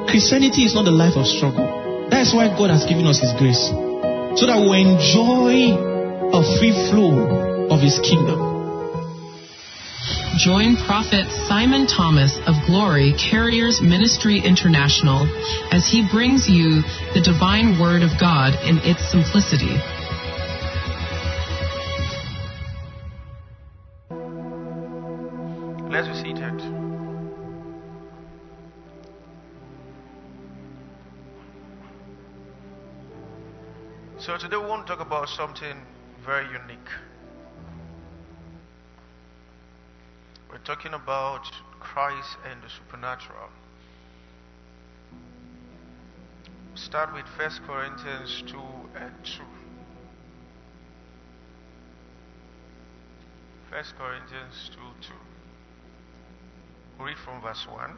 Christianity is not the life of struggle. That's why God has given us His grace, so that we enjoy a free flow of His kingdom. Join Prophet Simon Thomas of Glory Carriers Ministry International as he brings you the divine Word of God in its simplicity. Let's be seated. So today we want to talk about something very unique. We're talking about Christ and the supernatural. Start with 1 Corinthians 2 and 2. 1 Corinthians 2:2. Read from verse 1.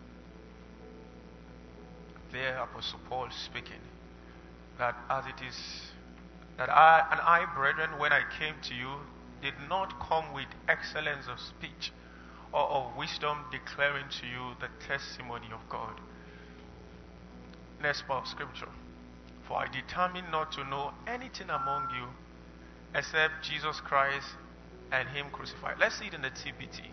There Apostle Paul speaking, that as it is that I, brethren, when I came to you, did not come with excellence of speech or of wisdom, declaring to you the testimony of God. Next part of scripture. For I determined not to know anything among you except Jesus Christ and Him crucified. Let's see it in the TPT.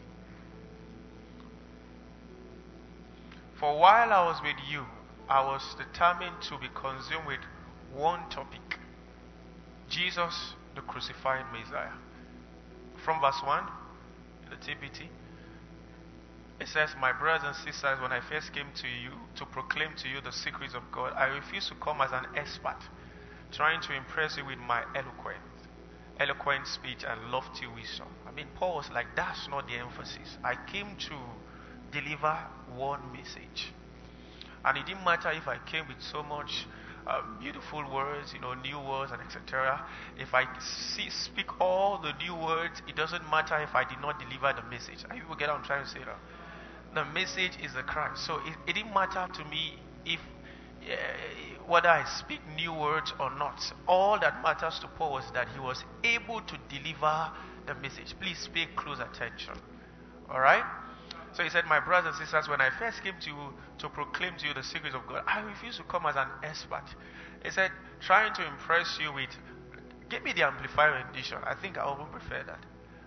For while I was with you, I was determined to be consumed with one topic: Jesus, the crucified Messiah. From verse 1 in the TPT, it says, my brothers and sisters, when I first came to you to proclaim to you the secrets of God, I refused to come as an expert, trying to impress you with my eloquent speech and lofty wisdom. I mean, Paul was like, that's not the emphasis. I came to deliver one message. And it didn't matter if I came with so much beautiful words, new words and etc. If I speak all the new words, it doesn't matter if I did not deliver the message. Are you get what I'm trying to say now? The message is the Christ. So it didn't matter to me if whether I speak new words or not. All that matters to Paul was that he was able to deliver the message. Please pay close attention. Alright? So he said, my brothers and sisters, when I first came to you to proclaim to you the secrets of God, I refused to come as an expert. He said, trying to impress you with, give me the Amplified rendition. I think I would prefer that.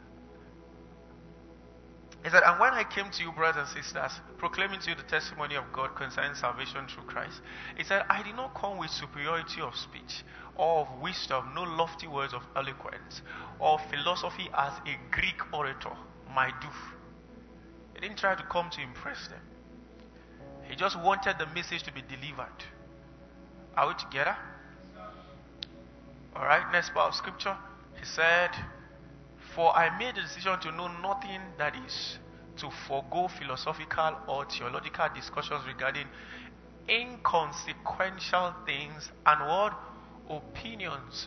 He said, and when I came to you, brothers and sisters, proclaiming to you the testimony of God concerning salvation through Christ, he said, I did not come with superiority of speech or of wisdom, no lofty words of eloquence or philosophy as a Greek orator might do. He didn't try to come to impress them. He just wanted the message to be delivered. Are we together? Alright, next part of scripture. He said, for I made the decision to know nothing, that is, to forego philosophical or theological discussions regarding inconsequential things and what? Opinions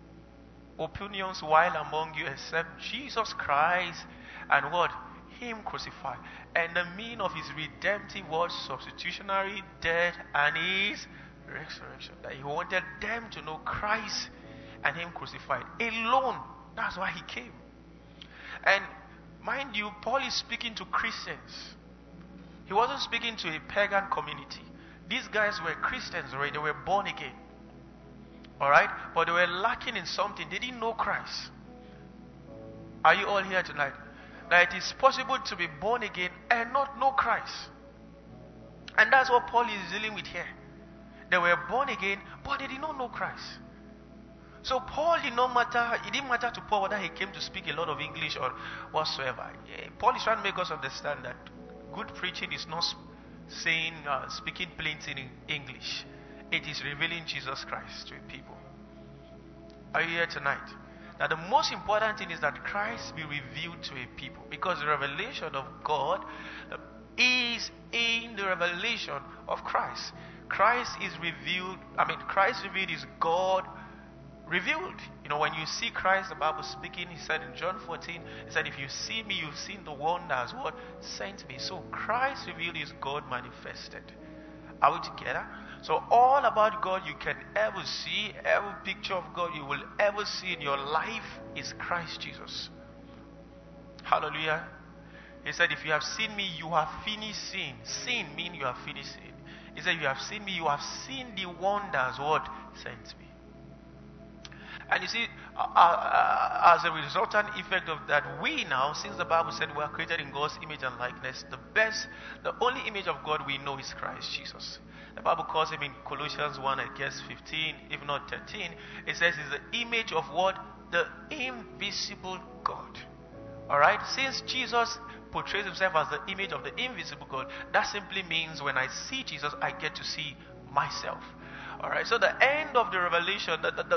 while among you, except Jesus Christ and what? Him crucified, and the mean of His redemptive word, substitutionary death and His resurrection. That He wanted them to know Christ and Him crucified alone. That's why He came. And mind you, Paul is speaking to Christians. He wasn't speaking to a pagan community. These guys were Christians already. They were born again. Alright? But they were lacking in something. They didn't know Christ. Are you all here tonight? That it is possible to be born again and not know Christ. And that's what Paul is dealing with here. They were born again, but they did not know Christ. So it didn't matter to Paul whether he came to speak a lot of English or whatsoever. Paul is trying to make us understand that good preaching is not speaking plain in English. It is revealing Jesus Christ to people. Are you here tonight? Now the most important thing is that Christ be revealed to a people, because the revelation of God is in the revelation of Christ. Christ revealed is God revealed. When you see Christ, the Bible speaking, He said in John 14, He said, if you see me, you've seen the one that has what? Sent me. So Christ revealed is God manifested. Are we together? So all about God you can ever see, every picture of God you will ever see in your life is Christ Jesus. Hallelujah. He said, if you have seen me, you have finished sin. Sin means you have finished sin. He said, you have seen me, you have seen the wonders what sent me. And you see, as a resultant effect of that, we now, since the Bible said we are created in God's image and likeness, the only image of God we know is Christ Jesus. The Bible calls him in Colossians 1, I guess 15, if not 13, it says he's the image of what? The invisible God. Alright? Since Jesus portrays himself as the image of the invisible God, that simply means when I see Jesus, I get to see myself. Alright, so the end of the revelation,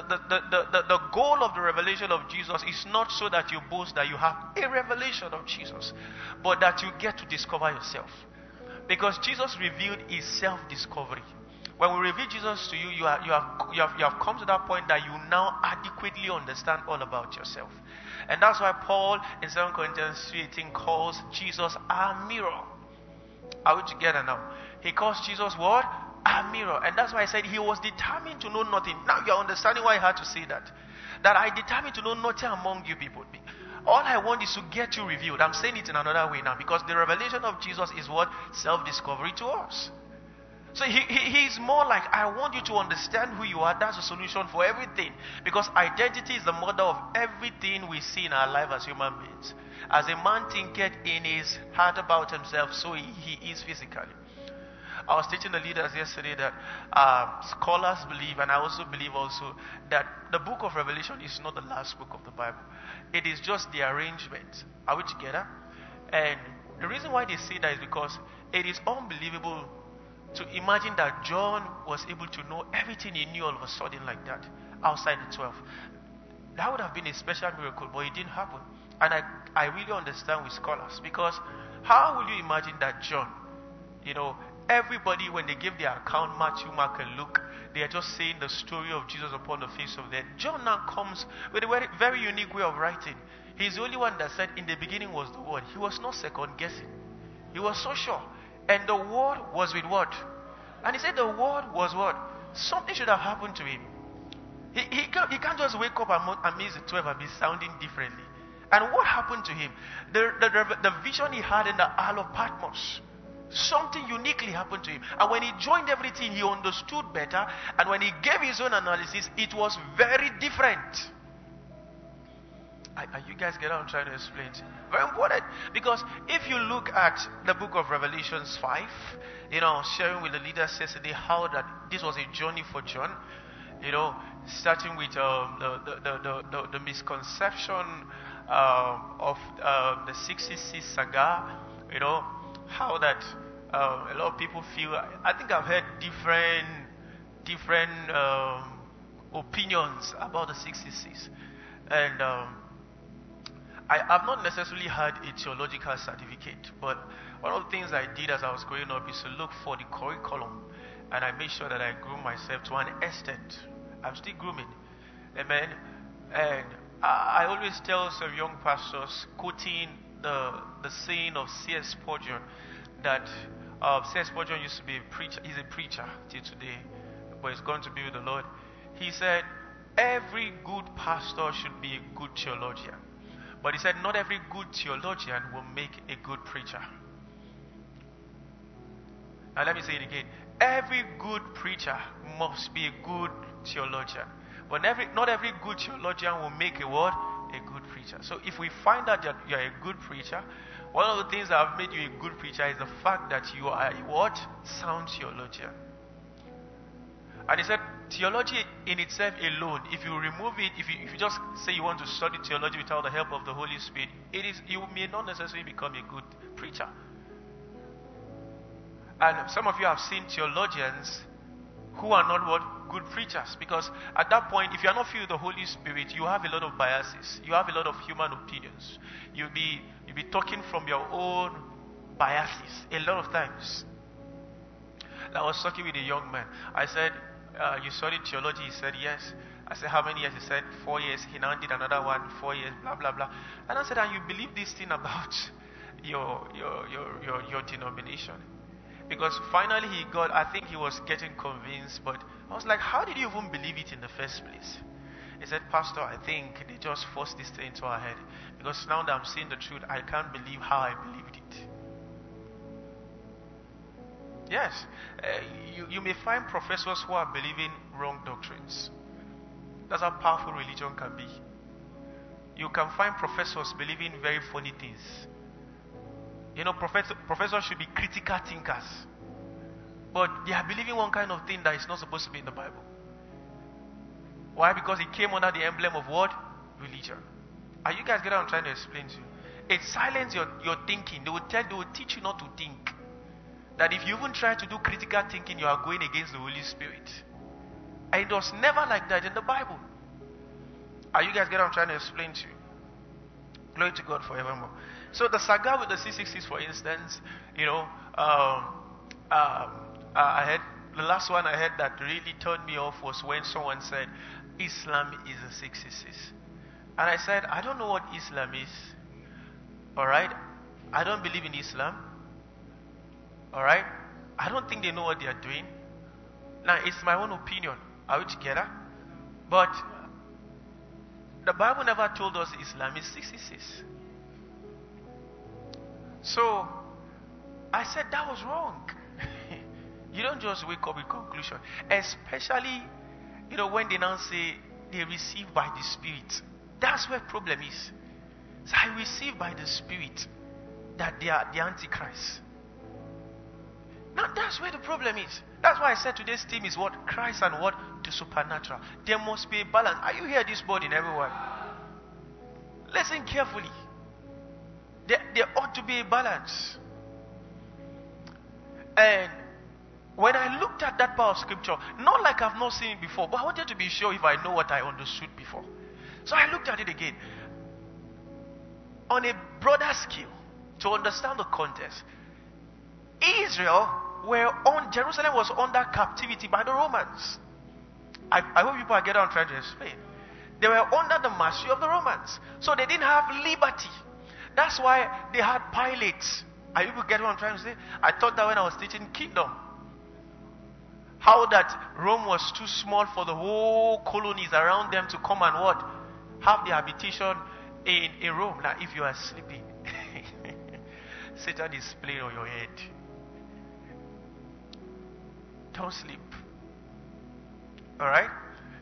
the goal of the revelation of Jesus is not so that you boast that you have a revelation of Jesus, but that you get to discover yourself. Because Jesus revealed his self-discovery. When we reveal Jesus to you, you have come to that point that you now adequately understand all about yourself. And that's why Paul in 2 Corinthians 3:18 calls Jesus our mirror. Are we together now? He calls Jesus what? A mirror. And that's why I said he was determined to know nothing. Now you're understanding why I had to say that. That I determined to know nothing among you people. All I want is to get you revealed. I'm saying it in another way now, because the revelation of Jesus is what? Self-discovery to us. So he's more like, I want you to understand who you are. That's the solution for everything. Because identity is the mother of everything we see in our life as human beings. As a man thinketh in his heart about himself, so he is physically. I was teaching the leaders yesterday that scholars believe, and I also believe also, that the book of Revelation is not the last book of the Bible. It is just the arrangement. Are we together? And the reason why they say that is because it is unbelievable to imagine that John was able to know everything he knew all of a sudden like that, outside the 12. That would have been a special miracle, but it didn't happen. And I really understand with scholars, because how will you imagine that John, everybody, when they give their account, Matthew, Mark, and Luke, they are just saying the story of Jesus upon the face of the earth. John now comes with a very, very unique way of writing. He's the only one that said, in the beginning was the Word. He was not second guessing. He was so sure. And the Word was with what? And he said the Word was what? Something should have happened to him. He can't just wake up and miss the 12 and be sounding differently. And what happened to him? The vision he had in the Isle of Patmos, something uniquely happened to him. And when he joined everything, he understood better. And when he gave his own analysis, it was very different. Are you guys getting what I'm trying to explain? Very important. Because if you look at the book of Revelations 5, sharing with the leaders yesterday how that this was a journey for John, starting with the misconception of the 66 saga, how that a lot of people feel. I think I've heard different opinions about the 66, and I've not necessarily had a theological certificate, but one of the things I did as I was growing up is to look for the curriculum, and I made sure that I grew myself to an extent. I'm still grooming, amen. And I always tell some young pastors, quoting the saying of C.S. Spurgeon, that C.S. Spurgeon used to be a preacher. He's a preacher till today, but he's going to be with the Lord. He said, every good pastor should be a good theologian. But he said, not every good theologian will make a good preacher. Now let me say it again. Every good preacher must be a good theologian. But not every good theologian will make a what? A good preacher. So if we find out that you are a good preacher, one of the things that have made you a good preacher is the fact that you are a what? Sound theologian. And he said, theology in itself alone, if you remove it, if you just say you want to study theology without the help of the Holy Spirit, you may not necessarily become a good preacher. And some of you have seen theologians who are not what? Good preachers. Because at that point, if you are not filled with the Holy Spirit, you have a lot of biases. You have a lot of human opinions. You'll be talking from your own biases a lot of times. I was talking with a young man. I said, you studied theology? He said, yes. I said, how many years? He said, 4 years. He now did another one, 4 years, blah, blah, blah. And I said, and you believe this thing about your denomination? Because finally I think he was getting convinced, but I was like, how did you even believe it in the first place? He said, Pastor, I think they just forced this thing into our head. Because now that I'm seeing the truth, I can't believe how I believed it. Yes. You may find professors who are believing wrong doctrines. That's how powerful religion can be. You can find professors believing very funny things. Professors should be critical thinkers. But they are believing one kind of thing that is not supposed to be in the Bible. Why? Because it came under the emblem of what? Religion. Are you guys getting what I'm trying to explain to you? It silences your thinking. They will teach you not to think. That if you even try to do critical thinking, you are going against the Holy Spirit. And it was never like that in the Bible. Are you guys getting what I'm trying to explain to you? Glory to God forevermore. So the saga with the 666, for instance, I had the last one I heard that really turned me off was when someone said Islam is a 666. And I said, I don't know what Islam is. Alright? I don't believe in Islam. Alright? I don't think they know what they are doing. Now, it's my own opinion. Are we together? But the Bible never told us Islam is 666. So, I said that was wrong. You don't just wake up with conclusion. Especially, when they now say they receive by the Spirit. That's where problem is. So I receive by the Spirit that they are the Antichrist. Now that's where the problem is. That's why I said today's theme is what? Christ and what? The supernatural. There must be a balance. Are you here this morning, everyone? Listen carefully. There ought to be a balance. And when I looked at that part of scripture, not like I've not seen it before, but I wanted to be sure if I know what I understood before. So I looked at it again. On a broader scale, to understand the context, Jerusalem was under captivity by the Romans. I hope people are getting what I'm trying to explain. They were under the mastery of the Romans. So they didn't have liberty. That's why they had Pilates. Are you people getting what I'm trying to say? I thought that when I was teaching kingdom. How that Rome was too small for the whole colonies around them to come and what? Have the habitation in Rome. Now if you are sleeping, Satan is playing on your head. Don't sleep. Alright?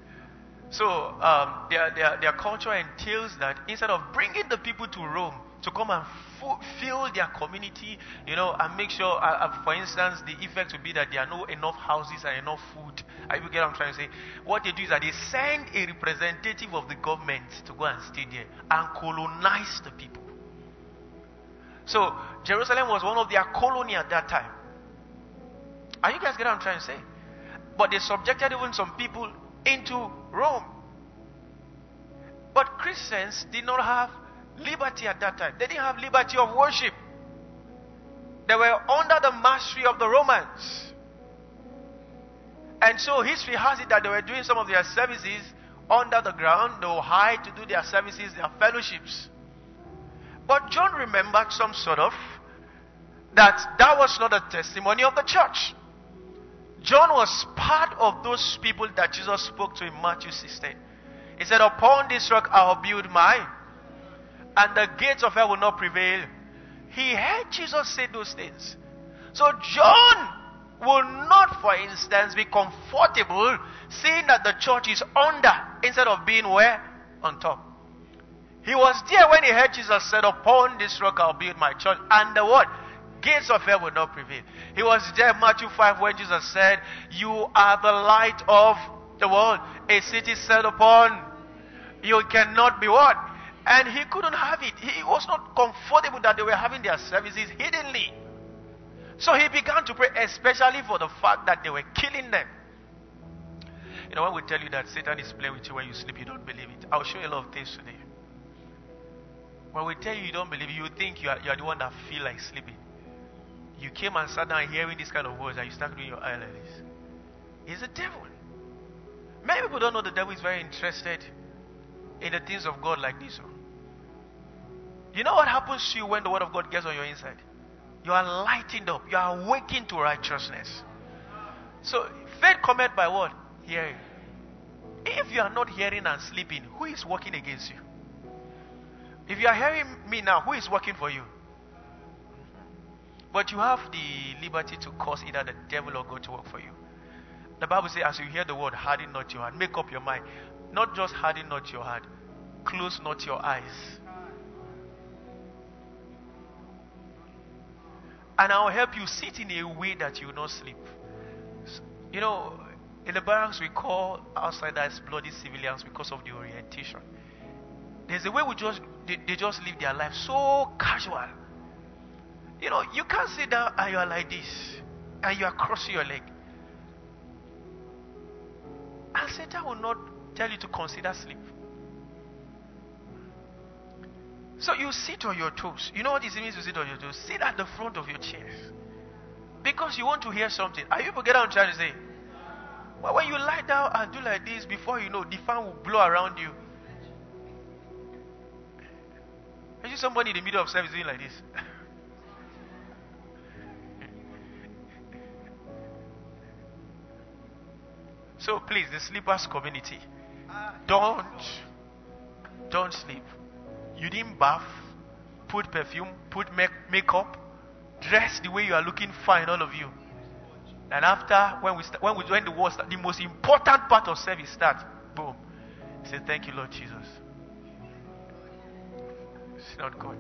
So their culture entails that instead of bringing the people to Rome to come and fill their community, and make sure, for instance, the effect would be that there are no enough houses and enough food. I will get what I'm trying to say. What they do is that they send a representative of the government to go and stay there and colonize the people. So Jerusalem was one of their colony at that time. Are you guys getting what I'm trying to say? But they subjected even some people into Rome. But Christians did not have liberty at that time. They didn't have liberty of worship. They were under the mastery of the Romans. And so history has it that they were doing some of their services under the ground. They would hide to do their services, their fellowships. But John remembered some sort of that was not a testimony of the church. John was part of those people that Jesus spoke to in Matthew 16. He said, upon this rock I will build mine, and the gates of hell will not prevail. He heard Jesus say those things. So John will not, for instance, be comfortable seeing that the church is under instead of being where? On top. He was there when he heard Jesus said, upon this rock I'll build my church, and the what? Gates of hell will not prevail. He was there in Matthew 5 when Jesus said, you are the light of the world. A city set upon you cannot be what? And he couldn't have it. He was not comfortable that they were having their services hiddenly. So he began to pray, especially for the fact that they were killing them. When we tell you that Satan is playing with you when you sleep, you don't believe it. I'll show you a lot of things today. When we tell you you don't believe it, you think you are the one that feel like sleeping. You came and sat down hearing this kind of words and you start doing your eye like this. It's the devil. Many people don't know the devil is very interested in the things of God like this. You know what happens to you when the word of God gets on your inside? You are lightened up. You are awakened to righteousness. So faith cometh by what? Hearing. If you are not hearing and sleeping, who is working against you? If you are hearing me now, who is working for you? But you have the liberty to cause either the devil or God to work for you. The Bible says, as you hear the word, harden not your heart. Make up your mind. Not just harden not your heart. Close not your eyes. And I'll help you sit in a way that you will not sleep. You know, in the barracks we call outsiders bloody civilians because of the orientation. There's a way they just live their life so casual. You know, you can't sit down and you are like this and you are crossing your leg. And Satan will not tell you to consider sleep. So you sit on your toes. You know what it means to sit on your toes? Sit at the front of your chair. Because you want to hear something. Are you forgetting what I'm trying to say? Well, when you lie down and do like this, before you know, the fan will blow around you. I see somebody in the middle of service doing like this. So please, the sleepers community, don't sleep. You didn't bath, put perfume, put makeup, dress the way you are looking fine, all of you. And after, when the word starts, the most important part of service starts, boom. Say, thank you, Lord Jesus. It's not good.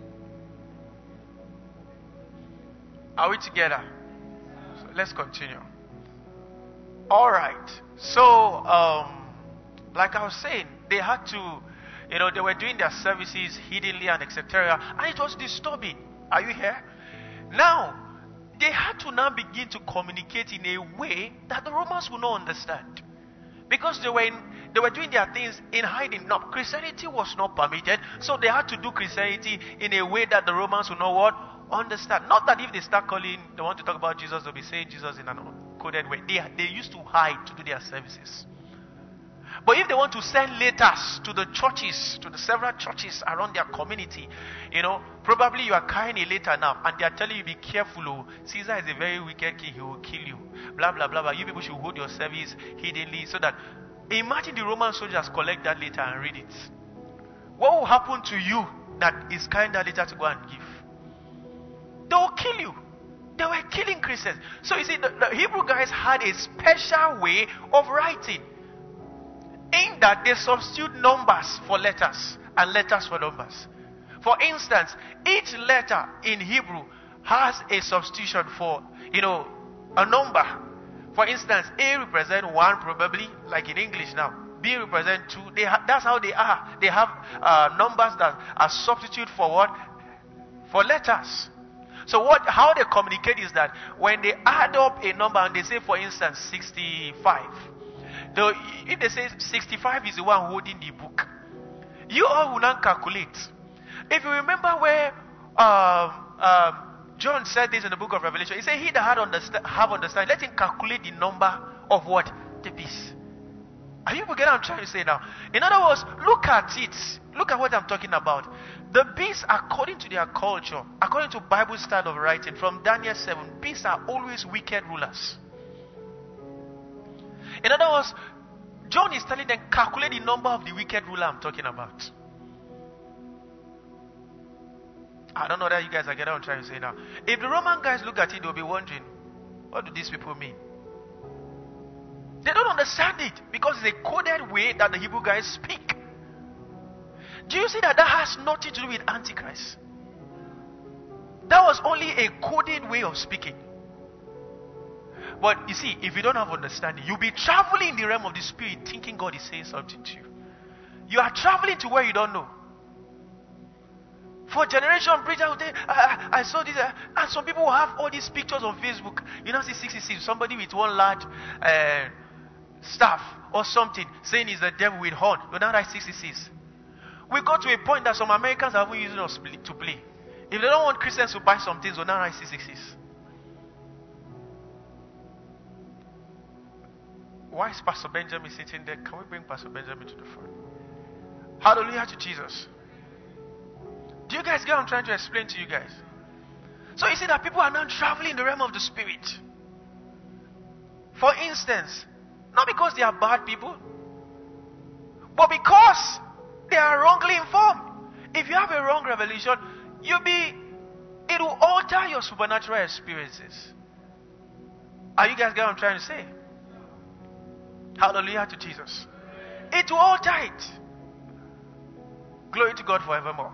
Are we together? So let's continue. All right. So, like I was saying, they had to, they were doing their services hiddenly and etc. And it was disturbing. Are you here? Now, they had to now begin to communicate in a way that the Romans would not understand. Because they were doing their things in hiding. Now, Christianity was not permitted, so they had to do Christianity in a way that the Romans would not understand. Not that if they start they want to talk about Jesus, they'll be saying Jesus in an coded way. They used to hide to do their services. But if they want to send letters to the churches, to the several churches around their community, probably you are carrying a letter now and they are telling you, be careful, oh, Caesar is a very wicked king, he will kill you. Blah, blah, blah, blah. You people should hold your service hiddenly so that, imagine the Roman soldiers collect that letter and read it. What will happen to you that is carrying that letter to go and give? They will kill you. They were killing Christians. So you see, the Hebrew guys had a special way of writing. In that they substitute numbers for letters and letters for numbers. For instance, each letter in Hebrew has a substitution for, a number. For instance, A represents 1 probably, like in English now. B represents 2. That's how they are. They have numbers that are substitute for what? For letters. So how they communicate is that when they add up a number and they say, for instance, 65. If they say 65 is the one holding the book, you all will not calculate. If you remember where John said this in the book of Revelation, he said, he that have understanding, let him calculate the number of what? The beast. Are you getting what I'm trying to say now? In other words, look at it. Look at what I'm talking about. The beasts, according to their culture, according to Bible style of writing, from Daniel 7, beasts are always wicked rulers. In other words, John is telling them, calculate the number of the wicked ruler I'm talking about. I don't know that you guys are getting what I'm trying to say now. If the Roman guys look at it, they'll be wondering, what do these people mean? They don't understand it because it's a coded way that the Hebrew guys speak. Do you see that has nothing to do with Antichrist? That was only a coded way of speaking. But you see, if you don't have understanding, you'll be traveling in the realm of the spirit thinking God is saying something to you. You are traveling to where you don't know. For generation preacher will tell you, I saw this, and some people will have all these pictures on Facebook. You know, see 66, somebody with one large staff or something saying it's the devil with horn. You now write 66. We got to a point that some Americans are even using us to play. If they don't want Christians to buy some things, we'll now write 666. Why is Pastor Benjamin sitting there? Can we bring Pastor Benjamin to the front? Hallelujah to Jesus. Do you guys get what I'm trying to explain to you guys? So you see that people are now traveling in the realm of the spirit. For instance, not because they are bad people, but because they are wrongly informed. If you have a wrong revelation, you'll be It will alter your supernatural experiences. Are you guys getting what I'm trying to say? Hallelujah to Jesus. It will alter it. Glory to God forevermore.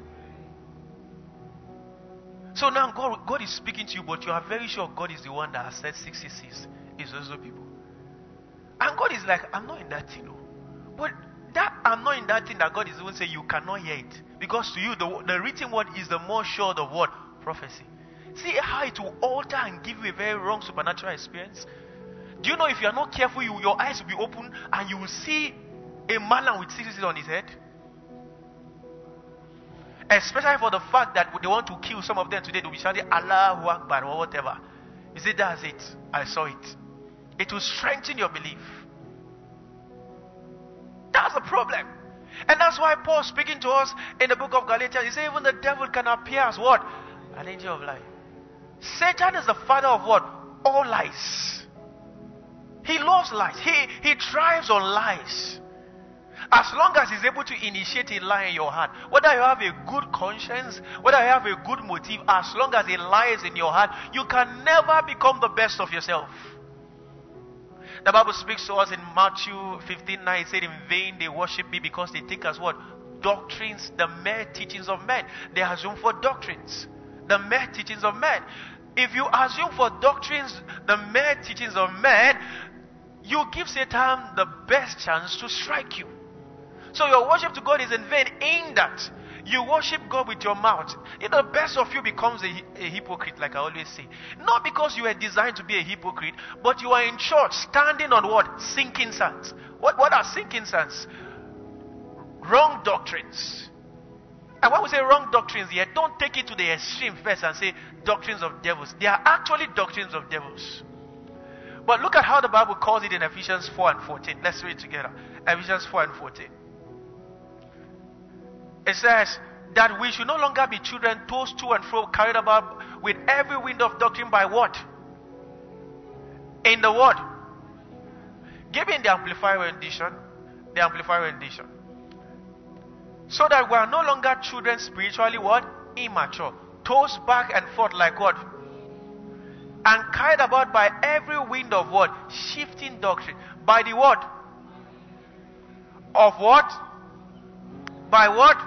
So now God is speaking to you, but you are very sure God is the one that has said 66 is also people. And God is like, I'm not in that thing. No. But that I'm not in that thing that God is even saying you cannot hear it. Because to you, the written word is the more sure of what? Prophecy. See how it will alter and give you a very wrong supernatural experience? Do you know if you are not careful, your eyes will be open and you will see a man with 66 on his head? Especially for the fact that they want to kill some of them today. They'll be shouting Allahu Akbar or whatever. You say, that's it. I saw it. It will strengthen your belief. That's the problem. And that's why Paul speaking to us in the book of Galatians, he said even the devil can appear as what? An angel of light. Satan is the father of what? All lies. He loves lies. He thrives on lies. As long as he's able to initiate a lie in your heart, whether you have a good conscience, whether you have a good motive, as long as a lie is in your heart, you can never become the best of yourself. The Bible speaks to us in Matthew 15:9. It said, in vain they worship me because they take as what? Doctrines, the mere teachings of men. They assume for doctrines, the mere teachings of men. If you assume for doctrines, the mere teachings of men, you give Satan the best chance to strike you. So your worship to God is in vain in that you worship God with your mouth. The best of you becomes a hypocrite, like I always say. Not because you were designed to be a hypocrite, but you are in church standing on what? Sinking sands. What are sinking sands? Wrong doctrines. And when we say wrong doctrines here, don't take it to the extreme first and say doctrines of devils. They are actually doctrines of devils. But look at how the Bible calls it in Ephesians 4 and 14. Let's read it together. Ephesians 4 and 14. It says that we should no longer be children tossed to and fro, carried about with every wind of doctrine by what? In the word. Give me the Amplified rendition. The Amplified rendition. So that we are no longer children spiritually what? Immature. Tossed back and forth like what? And carried about by every wind of what? Shifting doctrine. By the what? Of what? By what?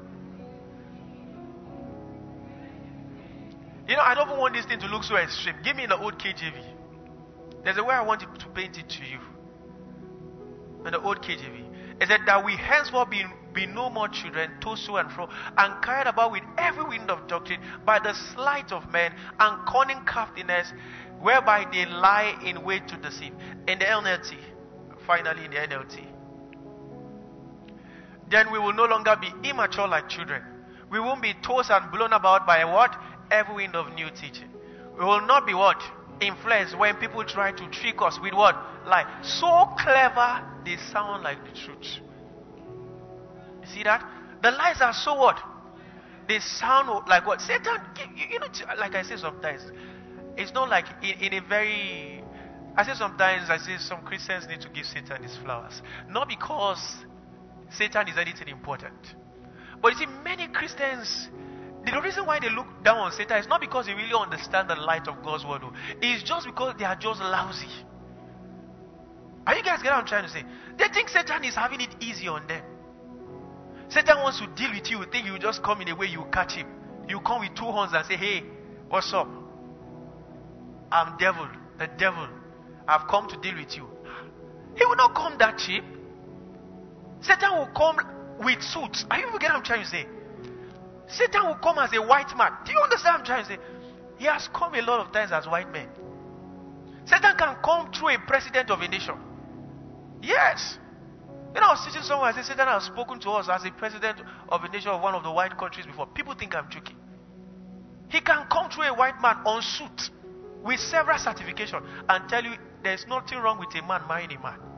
I don't want this thing to look so extreme. Give me the old KJV. There's a way I want to paint it to you. In the old KJV. It said that we henceforth be no more children, tossed to and fro, and carried about with every wind of doctrine, by the sleight of men and cunning craftiness, whereby they lie in wait to deceive. In the NLT. Finally in the NLT. Then we will no longer be immature like children. We won't be tossed and blown about by what? Every wind of new teaching. We will not be what? Influenced when people try to trick us with what? Like, so clever they sound like the truth. You see that? The lies are so what? They sound like what? Satan, like I say sometimes, it's not like in a very... I say some Christians need to give Satan his flowers. Not because Satan is anything important. But you see, many Christians, the reason why they look down on Satan is not because they really understand the light of God's word. It's just because they are just lousy. Are you guys getting what I'm trying to say? They think Satan is having it easy on them. Satan wants to deal with you. You think you just come in a way you catch him. You come with two horns and say, hey, what's up? I'm devil, the devil. I've come to deal with you. He will not come that cheap. Satan will come with suits. Are you getting what I'm trying to say? Satan will come as a white man. Do you understand what I'm trying to say? He has come a lot of times as white men. Satan can come through a president of a nation. Yes. I was teaching someone, I said, Satan has spoken to us as a president of a nation of one of the white countries before. People think I'm joking. He can come through a white man on suit with several certifications and tell you there's nothing wrong with a man marrying a man.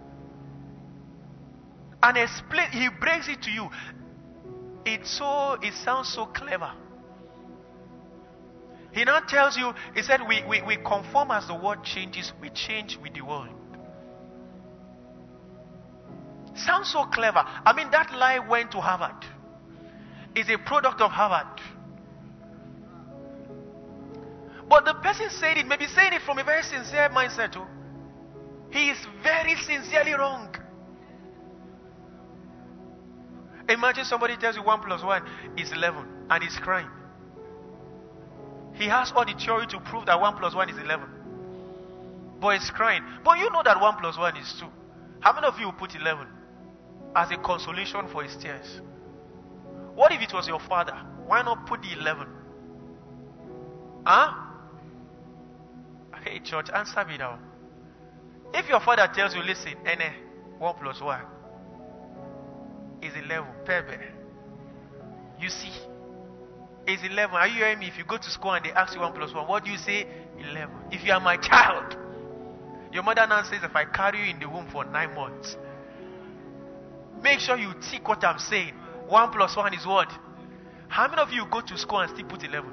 And explain, he breaks it to you. It sounds so clever. He now tells you, he said, we conform as the world changes, we change with the world. Sounds so clever. I mean, that lie went to Harvard. It's a product of Harvard. But the person saying it may be saying it from a very sincere mindset too. He is very sincerely wrong. Imagine somebody tells you 1 plus 1 is 11 and he's crying. He has all the theory to prove that 1 plus 1 is 11. But he's crying. But you know that 1 plus 1 is 2. How many of you will put 11 as a consolation for his tears? What if it was your father? Why not put the 11? Huh? Hey church, answer me now. If your father tells you, listen, 1 plus 1 is 11. Pebe. You see, it's 11. Are you hearing me? If you go to school and they ask you 1 plus 1, what do you say? 11. If you are my child, your mother now says, if I carry you in the womb for 9 months, make sure you tick what I'm saying. 1 plus 1 is what? How many of you go to school and still put 11?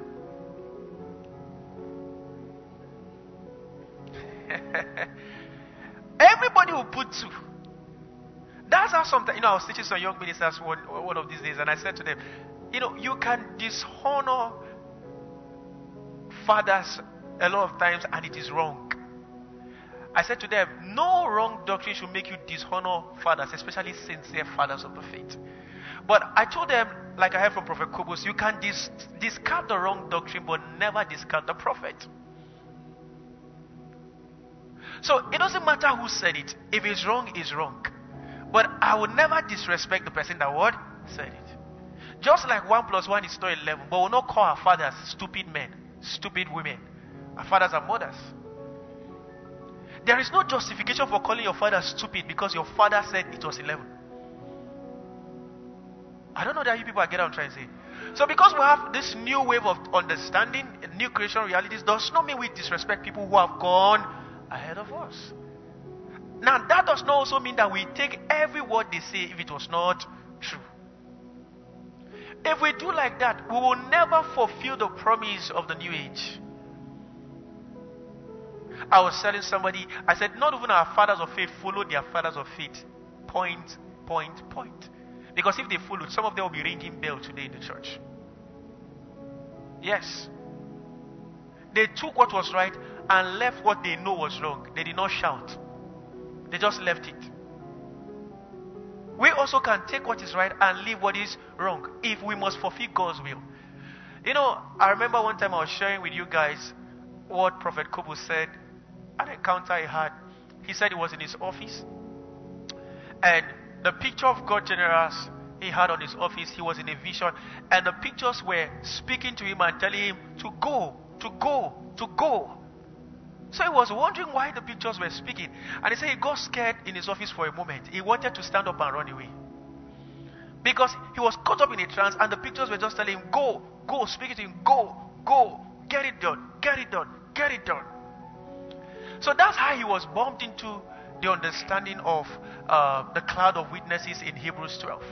Everybody will put 2. That's how sometimes, I was teaching some young ministers one of these days, and I said to them, you can dishonor fathers a lot of times, and it is wrong. I said to them, no wrong doctrine should make you dishonor fathers, especially sincere fathers of the faith. But I told them, like I heard from Prophet Kobus, you can discard the wrong doctrine, but never discard the prophet. So it doesn't matter who said it. If it's wrong, it's wrong. But I would never disrespect the person that said it. Just like 1 plus 1 is not 11, but we'll not call our fathers stupid men, stupid women. Our fathers are mothers. There is no justification for calling your father stupid because your father said it was 11. I don't know that you people are getting what I'm trying to say. So because we have this new wave of understanding, new creation realities, does not mean we disrespect people who have gone ahead of us. Now that does not also mean that we take every word they say if it was not true. If we do like that, we will never fulfill the promise of the new age. I was telling somebody, I said, not even our fathers of faith follow their fathers of faith. Point. Because if they followed, some of them will be ringing bell today in the church. Yes. They took what was right and left what they know was wrong. They did not shout. They just left it. We also can take what is right and leave what is wrong if we must fulfill God's will. I remember one time I was sharing with you guys what Prophet Kobu said, an encounter he had. He said he was in his office, and the picture of God generals he had on his office, he was in a vision, and the pictures were speaking to him and telling him to go. So he was wondering why the pictures were speaking. And he said he got scared in his office for a moment. He wanted to stand up and run away. Because he was caught up in a trance and the pictures were just telling him, go, speaking to him, go, get it done. So that's how he was bumped into the understanding of the cloud of witnesses in Hebrews 12.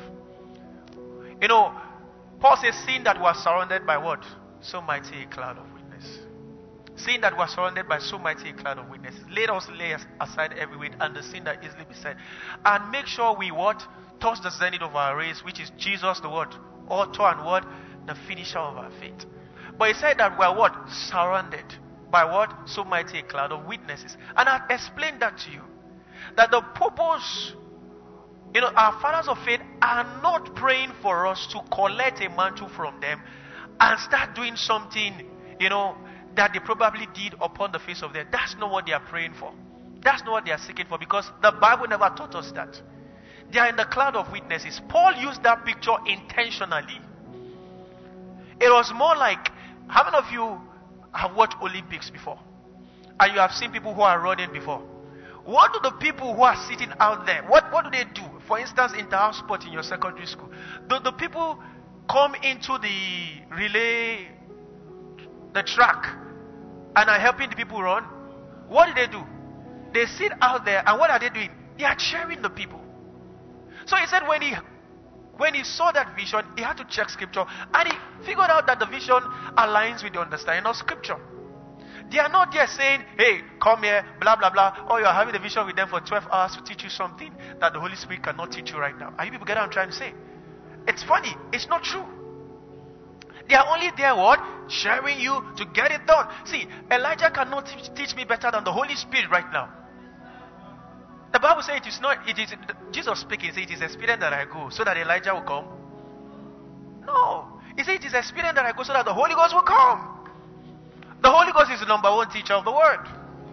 Paul says, seeing that we are surrounded by what? So mighty a cloud of witnesses. Seeing that we are surrounded by so mighty a cloud of witnesses, let us lay aside every weight and the sin that easily beset, and make sure we touch the zenith of our race, which is Jesus, the author and the finisher of our faith. But he said that we are surrounded by so mighty a cloud of witnesses. And I explained that to you, that the purpose, our fathers of faith are not praying for us to collect a mantle from them and start doing something, that they probably did upon the face of them. That's not what they are praying for. That's not what they are seeking for, because the Bible never taught us that. They are in the cloud of witnesses. Paul used that picture intentionally. It was more like, how many of you have watched Olympics before? And you have seen people who are running before? What do the people who are sitting out there, what do they do? For instance, inter-house sport in your secondary school. Do the people come into the relay, the track, and are helping the people run? What do? They sit out there, and what are they doing? They are cheering the people. So he said when he saw that vision, he had to check scripture, and he figured out that the vision aligns with the understanding of scripture. They are not there saying, hey, come here, blah, blah, blah, or you are having a vision with them for 12 hours to teach you something that the Holy Spirit cannot teach you right now. Are you people getting what I'm trying to say? It's funny. It's not true. They are only there, what? Sharing you to get it done. See, Elijah cannot teach me better than the Holy Spirit right now. The Bible says Jesus speaking, says it is expedient that I go so that Elijah will come. No. He said it is expedient that I go so that the Holy Ghost will come. The Holy Ghost is the number one teacher of the word.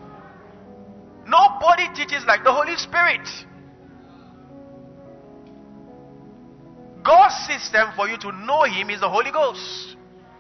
Nobody teaches like the Holy Spirit. God's system for you to know Him is the Holy Ghost.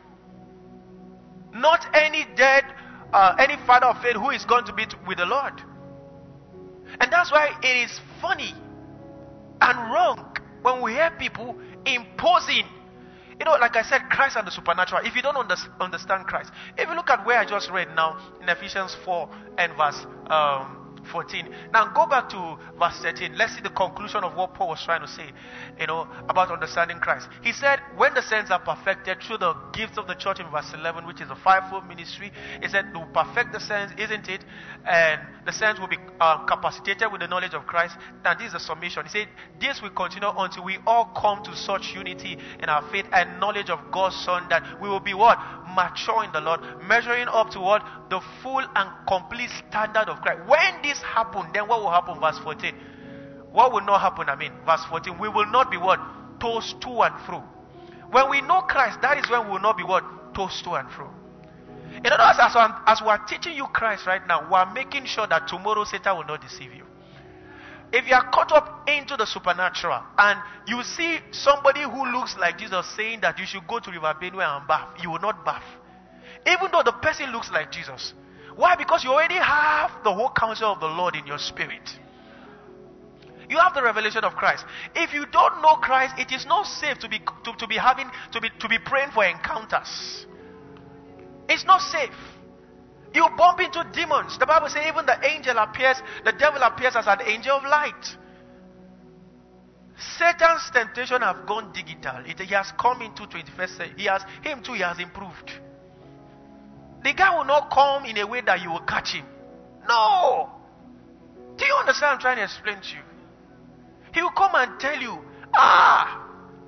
Not any any father of faith who is going to be with the Lord. And that's why it is funny and wrong when we hear people imposing. Like I said, Christ and the supernatural. If you don't understand Christ, if you look at where I just read now in Ephesians 4 and verse 14. Now go back to verse 13. Let's see the conclusion of what Paul was trying to say, about understanding Christ. He said, when the saints are perfected through the gifts of the church in verse 11, which is a fivefold ministry, he said to perfect the saints, isn't it? And the saints will be capacitated with the knowledge of Christ. And this is the summation. He said, this will continue until we all come to such unity in our faith and knowledge of God's Son that we will be what? Mature in the Lord, measuring up to what? The full and complete standard of Christ. When this happens, then what will happen? Verse 14. What will not happen? Verse 14. We will not be what? Tossed to and fro. When we know Christ, that is when we will not be what? Tossed to and fro. In other words, as we are teaching you Christ right now, we are making sure that tomorrow Satan will not deceive you. If you are caught up into the supernatural and you see somebody who looks like Jesus saying that you should go to River Benue and bath, you will not bath. Even though the person looks like Jesus. Why? Because you already have the whole counsel of the Lord in your spirit. You have the revelation of Christ. If you don't know Christ, it is not safe to be praying for encounters. It's not safe. You bump into demons. The Bible says even the devil appears as an angel of light. Satan's temptation have gone digital. He has come into 21st century. He has improved. The guy will not come in a way that you will catch him. No. Do you understand what I'm trying to explain to you? He will come and tell you, I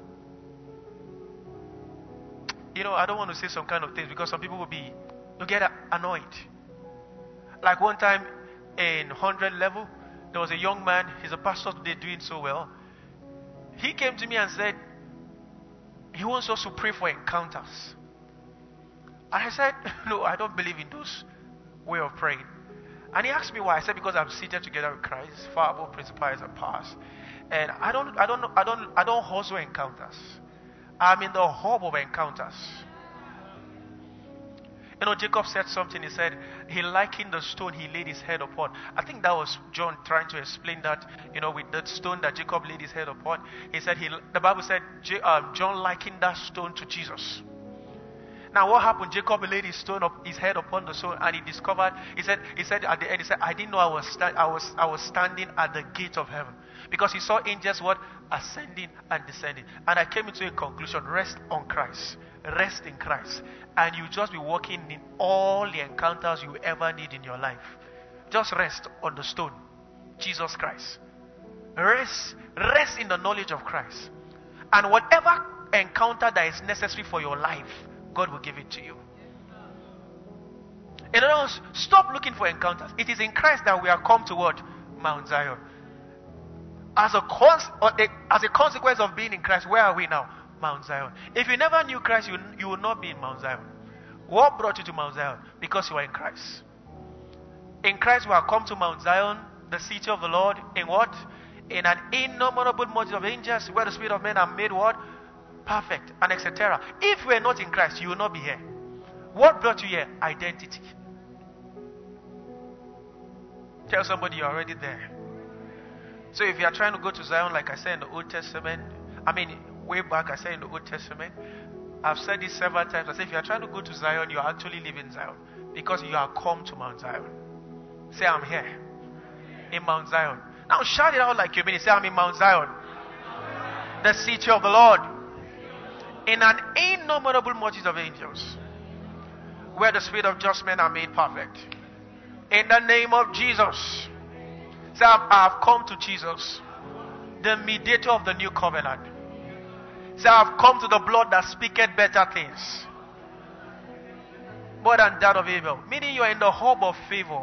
don't want to say some kind of things because some people will get annoyed. Like one time in 100 level, there was a young man, he's a pastor today doing so well. He came to me and said, he wants us to pray for encounters. And I said, no, I don't believe in those way of praying. And he asked me why. I said, because I'm seated together with Christ, far above principalities and powers. And I don't hustle encounters. I'm in the hub of encounters. Jacob said something. He said he likened the stone he laid his head upon. I think that was John trying to explain that, with that stone that Jacob laid his head upon. He said the Bible said John likened that stone to Jesus. Now what happened? Jacob laid his head upon the stone, and he discovered. He said at the end, I didn't know I was standing at the gate of heaven, because he saw angels what? Ascending and descending. And I came into a conclusion: rest on Christ, rest in Christ, and you just be walking in all the encounters you ever need in your life. Just rest on the stone, Jesus Christ. Rest in the knowledge of Christ, and whatever encounter that is necessary for your life, God will give it to you. In other words, stop looking for encounters. It is in Christ that we are come to what? Mount Zion. As a consequence of being in Christ, where are we now? Mount Zion. If you never knew Christ, you will not be in Mount Zion. What brought you to Mount Zion? Because you are in Christ. In Christ we are come to Mount Zion, the city of the Lord, in what? In an innumerable multitude of angels, where the spirit of men are made what? Perfect, and etc. If we are not in Christ, you will not be here. What brought you here? Identity. Tell somebody you're already there. So if you are trying to go to Zion, like I said in the Old Testament, way back I said in the Old Testament, I've said this several times. I said if you are trying to go to Zion, you are actually living Zion, because you are come to Mount Zion. Say, I'm here in Mount Zion. Now shout it out like you mean it. Say, I'm in Mount Zion, the city of the Lord, in an innumerable multitude of angels, where the spirit of just men are made perfect. In the name of Jesus. Say, I have come to Jesus, the mediator of the new covenant. Say, I've come to the blood that speaketh better things, more than that of Abel. Meaning you are in the hub of favor.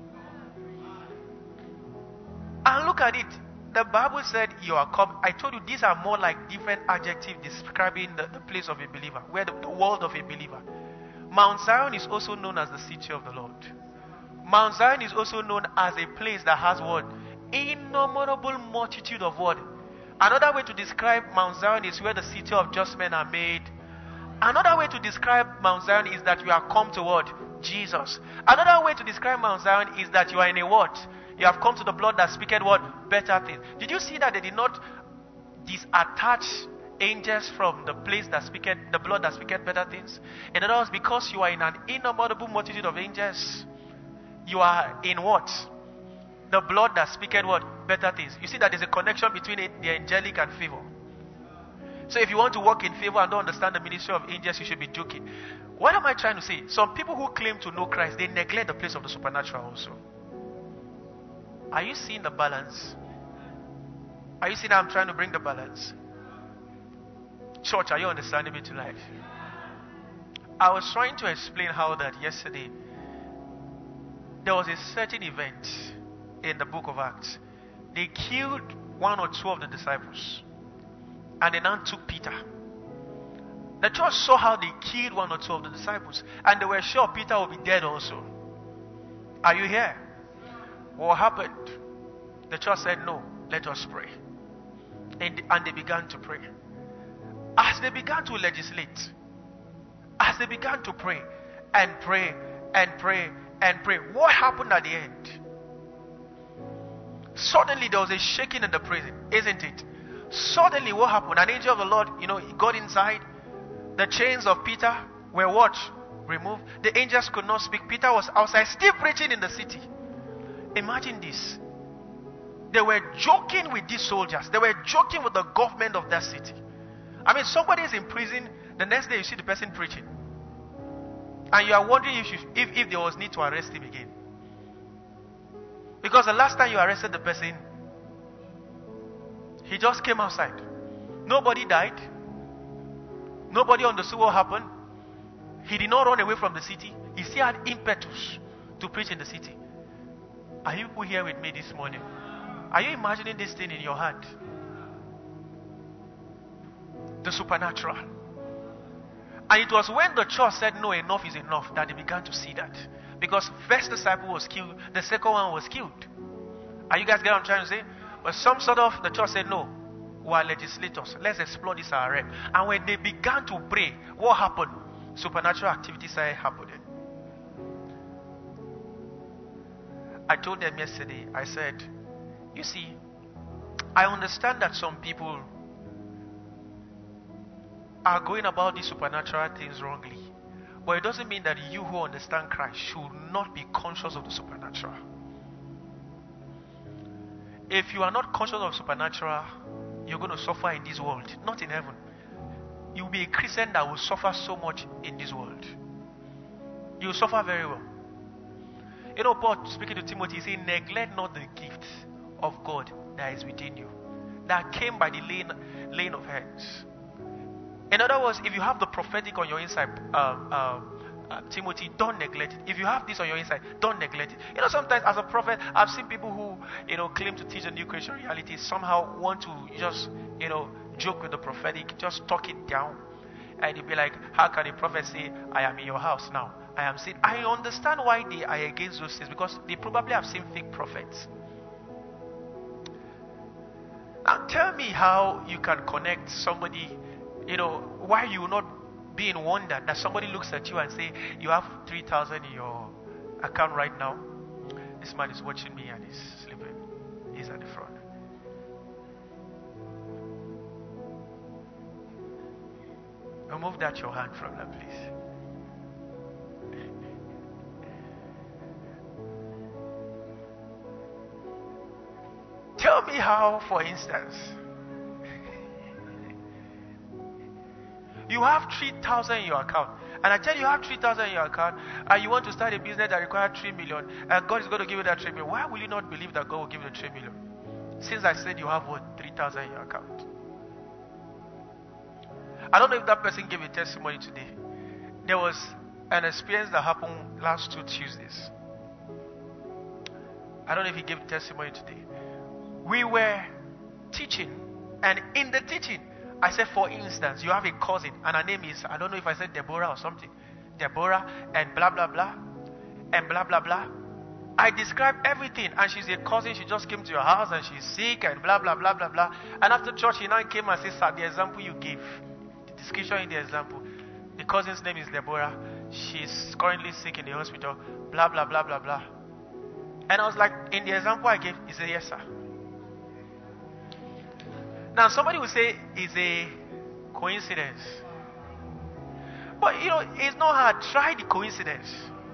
And look at it. The Bible said you are come. I told you these are more like different adjectives describing the place of a believer, where the world of a believer. Mount Zion is also known as the city of the Lord. Mount Zion is also known as a place that has what? Innumerable multitude of what? Another way to describe Mount Zion is where the city of just men are made. Another way to describe Mount Zion is that you are come to what? Jesus. Another way to describe Mount Zion is that you are in a what? You have come to the blood that speaketh what? Better things. Did you see that they did not disattach angels from the place that speaketh, the blood that speaketh better things? In other words, because you are in an innumerable multitude of angels, you are in what? The blood that speaketh what? Better things. You see that there's a connection between the angelic and favor. So if you want to walk in favor and don't understand the ministry of angels, you should be joking. What am I trying to say? Some people who claim to know Christ, they neglect the place of the supernatural also. Are you seeing the balance? Are you seeing how I'm trying to bring the balance? Church, are you understanding me tonight? I was trying to explain how that yesterday there was a certain event in the book of Acts. They killed one or two of the disciples, and they now took Peter. The church saw how they killed one or two of the disciples, and they were sure Peter would be dead also. Are you here? What happened? The church said, no, let us pray. And they began to pray. As they began to legislate, as they began to pray and pray and pray and pray, what happened at the end? Suddenly there was a shaking in the prison, isn't it? Suddenly what happened? An angel of the Lord, he got inside. The chains of Peter were what? Removed. The angels could not speak. Peter was outside still preaching in the city. Imagine this. They were joking with these soldiers. They were joking with the government of that city. I mean, somebody is in prison. The next day you see the person preaching. And you are wondering if there was need to arrest him again. Because the last time you arrested the person, he just came outside. Nobody died. Nobody understood what happened. He did not run away from the city. He still had impetus to preach in the city. Are you people here with me this morning? Are you imagining this thing in your heart? The supernatural. And it was when the church said no, enough is enough, that they began to see that. Because first disciple was killed, the second one was killed. Are you guys getting what I'm trying to say? But the church said no, we are legislators, let's explore this realm. And when they began to pray, what happened? Supernatural activity started happening. I told them yesterday, I said, you see, I understand that some people are going about these supernatural things wrongly. But it doesn't mean that you who understand Christ should not be conscious of the supernatural. If you are not conscious of supernatural, you're going to suffer in this world, not in heaven. You'll be a Christian that will suffer so much in this world. You'll suffer very well. Paul speaking to Timothy, he said, neglect not the gift of God that is within you, that came by the laying of hands. In other words, if you have the prophetic on your inside, Timothy, don't neglect it. If you have this on your inside, don't neglect it. Sometimes as a prophet, I've seen people who, claim to teach a new creation reality, somehow want to just, joke with the prophetic, just talk it down. And you'll be like, how can a prophet say, I am in your house now? I am saying, I understand why they are against those things, because they probably have seen fake prophets. Now tell me how you can connect somebody, why you will not be in wonder that somebody looks at you and say, you have 3,000 in your account right now. This man is watching me and he's sleeping. He's at the front. Remove that your hand from that, please. Tell me how, for instance, you have 3,000 in your account, and I tell you have 3,000 in your account, and you want to start a business that requires 3 million, and God is going to give you that 3 million. Why will you not believe that God will give you the 3 million? Since I said you have 3,000 in your account. I don't know if that person gave a testimony today. There was an experience that happened last 2 Tuesdays. I don't know if he gave testimony today. We were teaching, and in the teaching, I said, for instance, you have a cousin, and her name is, I don't know if I said Deborah or something. Deborah, and blah, blah, blah, and blah, blah, blah. I described everything, and she's a cousin, she just came to your house, and she's sick, and blah, blah, blah, blah, blah. And after church, he now came and said, sir, the example you gave, the description in the example, the cousin's name is Deborah, she's currently sick in the hospital, blah, blah, blah, blah, blah. And I was like, in the example I gave, he said, yes, sir. Now, somebody will say it's a coincidence. But, it's not hard. Try the coincidence.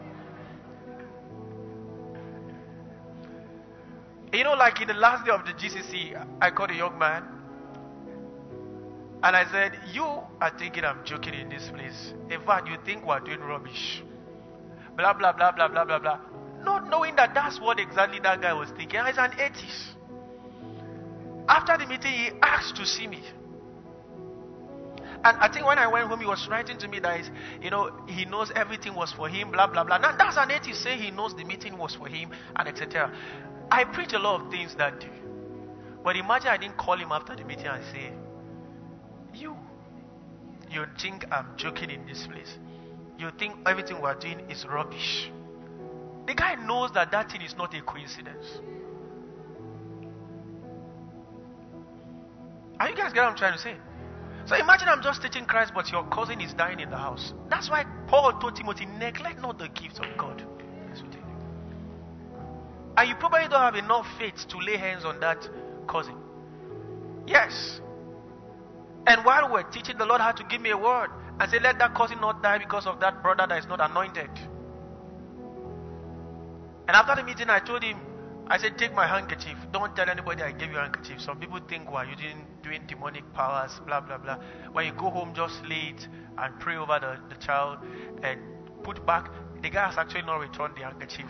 Like in the last day of the GCC, I called a young man. And I said, you are thinking I'm joking in this place. In fact, you think we're doing rubbish. Blah, blah, blah, blah, blah, blah, blah. Not knowing that that's what exactly that guy was thinking. He's an atheist. After the meeting, he asked to see me. And I think when I went home, he was writing to me that, he knows everything was for him, blah, blah, blah. Now, that's an atheist saying he knows the meeting was for him, and etc. I preach a lot of things that day. But imagine I didn't call him after the meeting and say, you think I'm joking in this place. You think everything we're doing is rubbish. The guy knows that thing is not a coincidence. Are you guys get what I'm trying to say? So imagine I'm just teaching Christ, but your cousin is dying in the house. That's why Paul told Timothy, neglect not the gift of God. And you probably don't have enough faith to lay hands on that cousin. Yes. And while we're teaching, the Lord had to give me a word and say, let that cousin not die because of that brother that is not anointed. And after the meeting, I told him, I said, take my handkerchief. Don't tell anybody I gave you a handkerchief. Some people think we're doing demonic powers, blah, blah, blah. When you go home, just lay it and pray over the child and put back. The guy has actually not returned the handkerchief.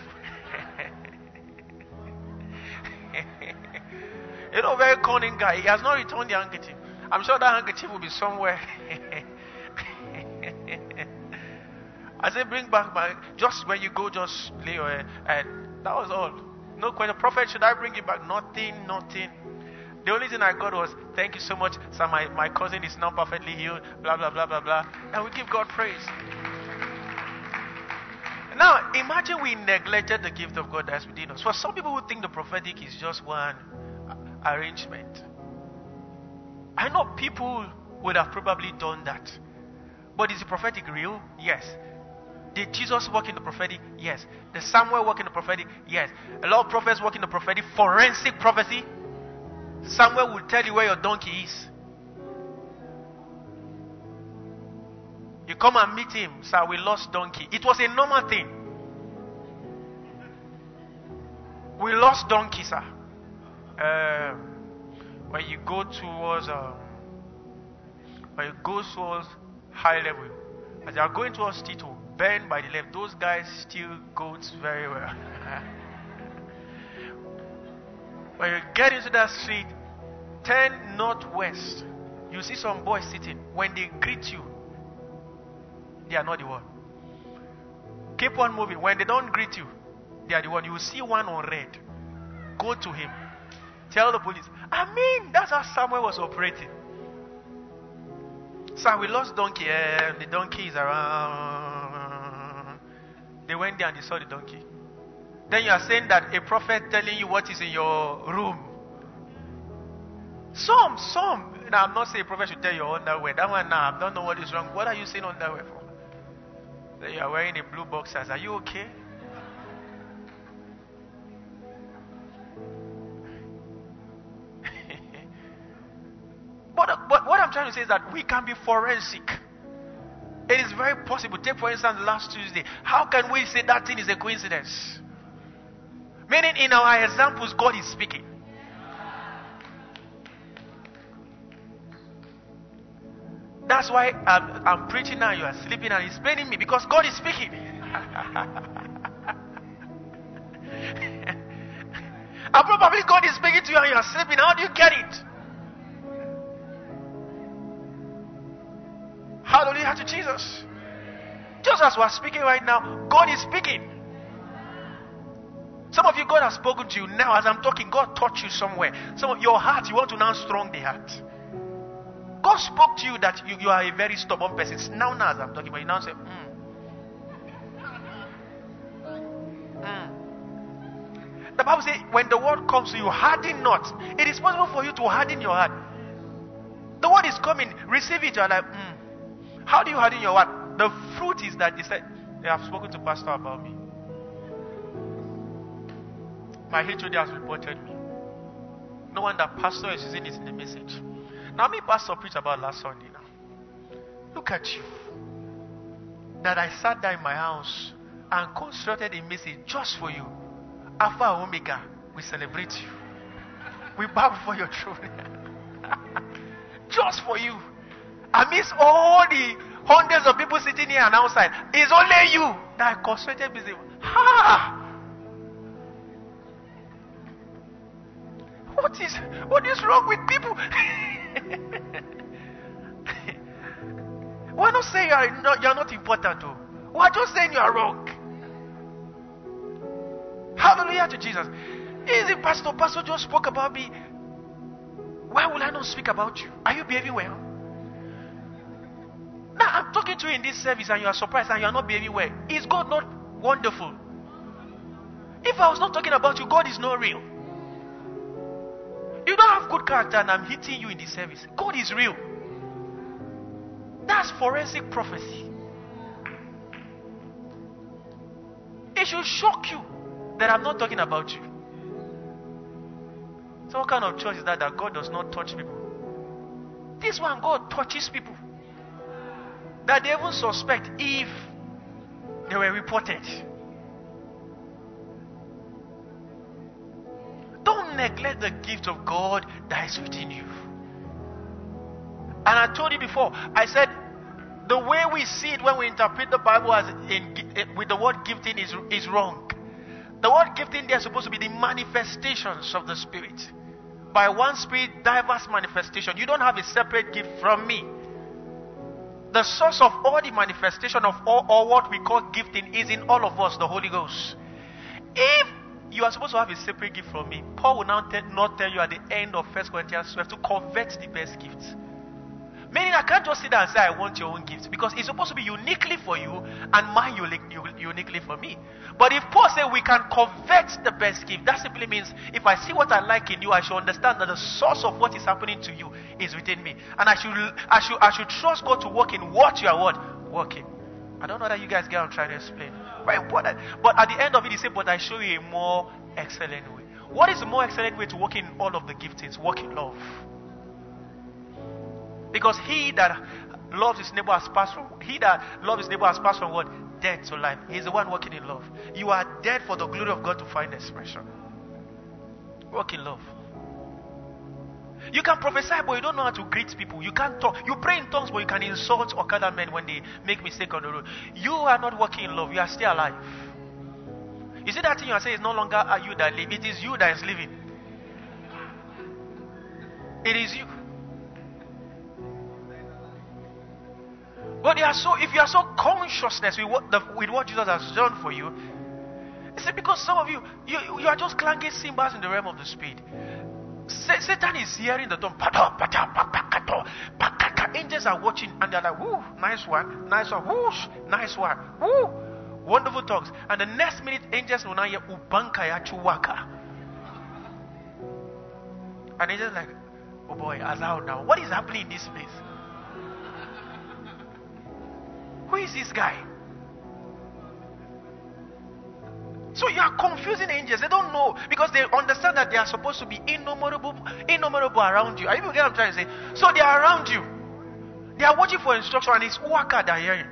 Very cunning guy. He has not returned the handkerchief. I'm sure that handkerchief will be somewhere. I said, bring back just when you go, just lay your head. And that was all. No question. Prophet, should I bring it back? Nothing. The only thing I got was, thank you so much, sir, my cousin is now perfectly healed, blah, blah, blah, blah, blah. And we give God praise. Now, imagine we neglected the gift of God that's within us. For some people who think the prophetic is just one arrangement, I know people would have probably done that. But is the prophetic real? Yes. Did Jesus work in the prophetic? Yes. Did Samuel work in the prophetic? Yes. A lot of prophets work in the prophetic. Forensic prophecy. Samuel will tell you where your donkey is. You come and meet him, sir, we lost donkey. It was a normal thing. We lost donkey, sir. When you go towards high level, as you are going towards Tito, bend by the left, those guys steal goats very well. When you get into that street, turn northwest, you see some boys sitting. When they greet you, they are not the one. Keep on moving. When they don't greet you, they are the one. You will see one on red. Go to him. Tell the police. That's how Samuel was operating. Sir, we lost donkey. The donkey is around. They went there and they saw the donkey. Then you are saying that a prophet telling you what is in your room. Some. Now, I'm not saying a prophet should tell you your underwear. That one, I don't know what is wrong. What are you saying underwear for? Then you are wearing a blue boxers. Are you okay? But what I'm trying to say is that we can be forensic. It is very possible. Take, for instance, last Tuesday. How can we say that thing is a coincidence? Meaning, in our examples, God is speaking. That's why I'm preaching now. You are sleeping and explaining me because God is speaking. And probably God is speaking to you and you are sleeping. How do you get it? Hallelujah to Jesus. Just as we're speaking right now, God is speaking. Some of you, God has spoken to you now. As I'm talking, God touched you somewhere. Some of your heart, you want to now strong the heart. God spoke to you that you are a very stubborn person. Now as I'm talking, but you now say, The Bible says, when the word comes to you, harden not. It is possible for you to harden your heart. The word is coming, receive it. You're like, How do you harden your heart? The fruit is that they have spoken to Pastor about me. My HOD has reported me. No wonder Pastor is using it in the message. Now, me, Pastor, preached about last Sunday now. Look at you. That I sat down in my house and constructed a message just for you. Alpha and Omega, we celebrate you. We bow before your throne. Just for you. Amidst all the hundreds of people sitting here and outside, it's only you that I constructed message. What is wrong with people? We're not saying you're not important, though. We're just saying you're wrong. Hallelujah to Jesus. Easy, Pastor. Pastor just spoke about me. Why would I not speak about you? Are you behaving well? Now I'm talking to you in this service and you are surprised and you are not behaving well. Is God not wonderful? If I was not talking about you, God is not real. You don't have good character and I'm hitting you in this service. God is real. That's forensic prophecy. It should shock you that I'm not talking about you. So what kind of church is that God does not touch people? This one, God touches people that they even suspect if they were reported. Don't neglect the gift of God that is within you. And I told you before, I said the way we see it when we interpret the Bible as with the word gifting is wrong. The word gifting there is supposed to be the manifestations of the Spirit. By one Spirit, diverse manifestation. You don't have a separate gift from me. The source of all the manifestation of all, or what we call gifting, is in all of us, the Holy Ghost. If you are supposed to have a separate gift from me, Paul will now not tell you at the end of 1 Corinthians 12 to convert the best gifts. Meaning I can't just sit there and say I want your own gift, because it's supposed to be uniquely for you and mine uniquely for me. But if Paul said we can convert the best gift, that simply means if I see what I like in you, I should understand that the source of what is happening to you is within me, and I should trust God to work in what you are working. I don't know that you guys get what I'm trying to explain. Very important. But at the end of it, he said, but I show you a more excellent way. What is the more excellent way to work in all of the giftings? Work in love. Because he that loves his neighbor has passed from what? Death to life. He's the one working in love. You are dead for the glory of God to find expression. Work in love. You can prophesy, but you don't know how to greet people. You can't talk. You pray in tongues, but you can insult Okada men when they make mistake on the road. You are not working in love. You are still alive. You see that thing you are saying is no longer you that live. It is you that is living. It is you. But if you are so consciousness with what Jesus has done for you, it's because some of you are just clanging cymbals in the realm of the spirit. Satan is hearing the tone. Angels are watching and they're like, whoo, nice one, whoosh, nice one, whoo, wonderful tongues. And the next minute, angels will now hear Ubanka ya chuwaka. And angels like, oh boy, allow now. What is happening in this place? Who is this guy? So you are confusing angels. They don't know, because they understand that they are supposed to be innumerable around you. Are you get what I'm trying to say? So they are around you. They are watching for instruction, and it's Uwaka they are hearing.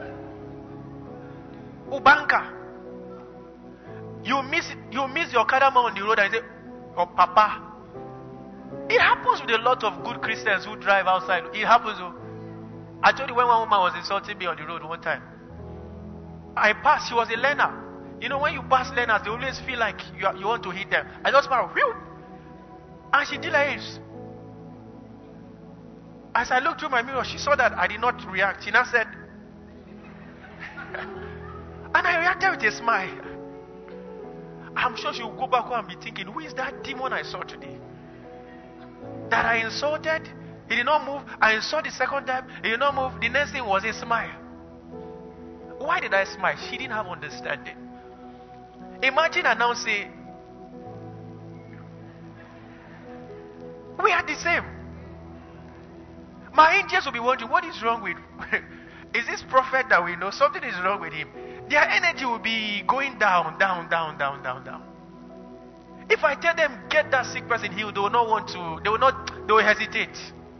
Ubanka. You miss your Kadama on the road and you say, oh Papa. It happens with a lot of good Christians who drive outside. It happens. I told you when one woman was insulting me on the road one time. I passed. She was a learner. You know, when you pass learners, they always feel like you want to hit them. I just smiled, whew, and she did like this. As I looked through my mirror, she saw that I did not react. She now said, and I reacted with a smile. I'm sure she will go back home and be thinking, who is that demon I saw today? That I insulted, he did not move. I insulted the second time, he did not move. The next thing was a smile. Why did I smile? She didn't have understanding. Imagine I now say, we are the same. My angels will be wondering, what is wrong with is this prophet that we know? Something is wrong with him. Their energy will be going down, down, down, down, down, down. If I tell them, get that sick person healed, they will not want to, they will hesitate.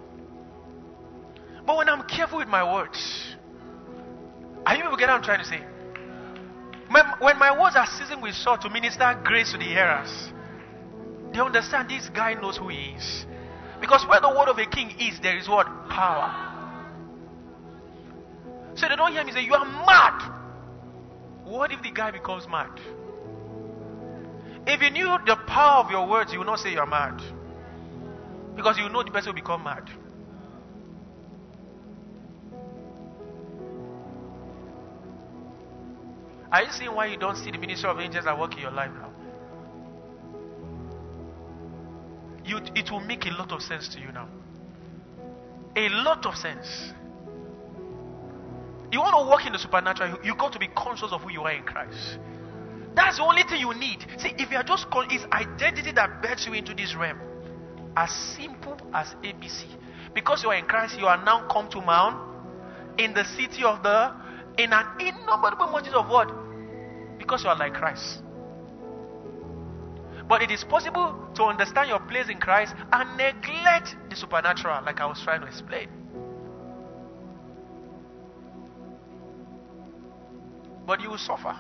But when I'm careful with my words, are you able to get what I'm trying to say? When my words are seasoned with salt to minister grace to the hearers, they understand this guy knows who he is. Because where the word of a king is, there is what? Power. So they don't hear me say, you are mad. What if the guy becomes mad? If you knew the power of your words, you will not say you are mad. Because you know the person will become mad. Are you seeing why you don't see the ministry of angels that work in your life now? It will make a lot of sense to you now. A lot of sense. You want to walk in the supernatural, you got to be conscious of who you are in Christ. That's the only thing you need. See, if you are just it's identity that beds you into this realm. As simple as ABC. Because you are in Christ, you are now come to Mount in the city of in an innumerable multitude of what? Because you are like Christ. But it is possible to understand your place in Christ and neglect the supernatural, like I was trying to explain. But you will suffer.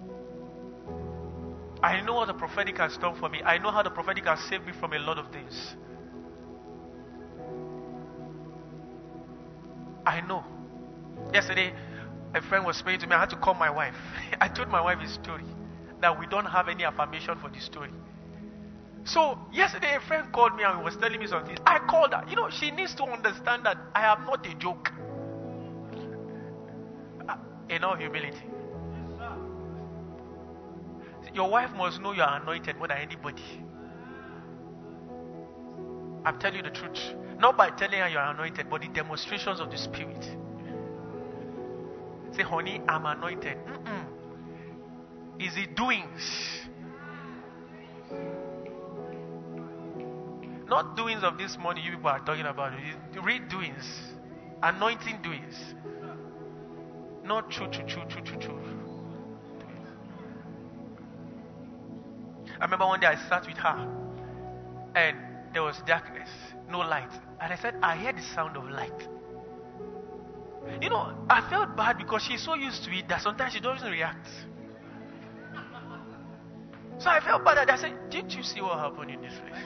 I know what the prophetic has done for me. I know how the prophetic has saved me from a lot of things. I know. Yesterday, a friend was praying to me. I had to call my wife. I told my wife his story. That we don't have any affirmation for this story. So, yesterday a friend called me and was telling me something. I called her. She needs to understand that I am not a joke. In all humility. Your wife must know you are anointed more than anybody. I'm telling you the truth. Not by telling her you are anointed, but the demonstrations of the Spirit. Say, honey, I'm anointed. Is it doings? Not doings of this morning you people are talking about. It's real doings. Anointing doings. Not true. I remember one day I sat with her and there was darkness, no light. And I said, I heard the sound of light. I felt bad because she's so used to it that sometimes she doesn't react. So I felt bad. I said, didn't you see what happened in this place?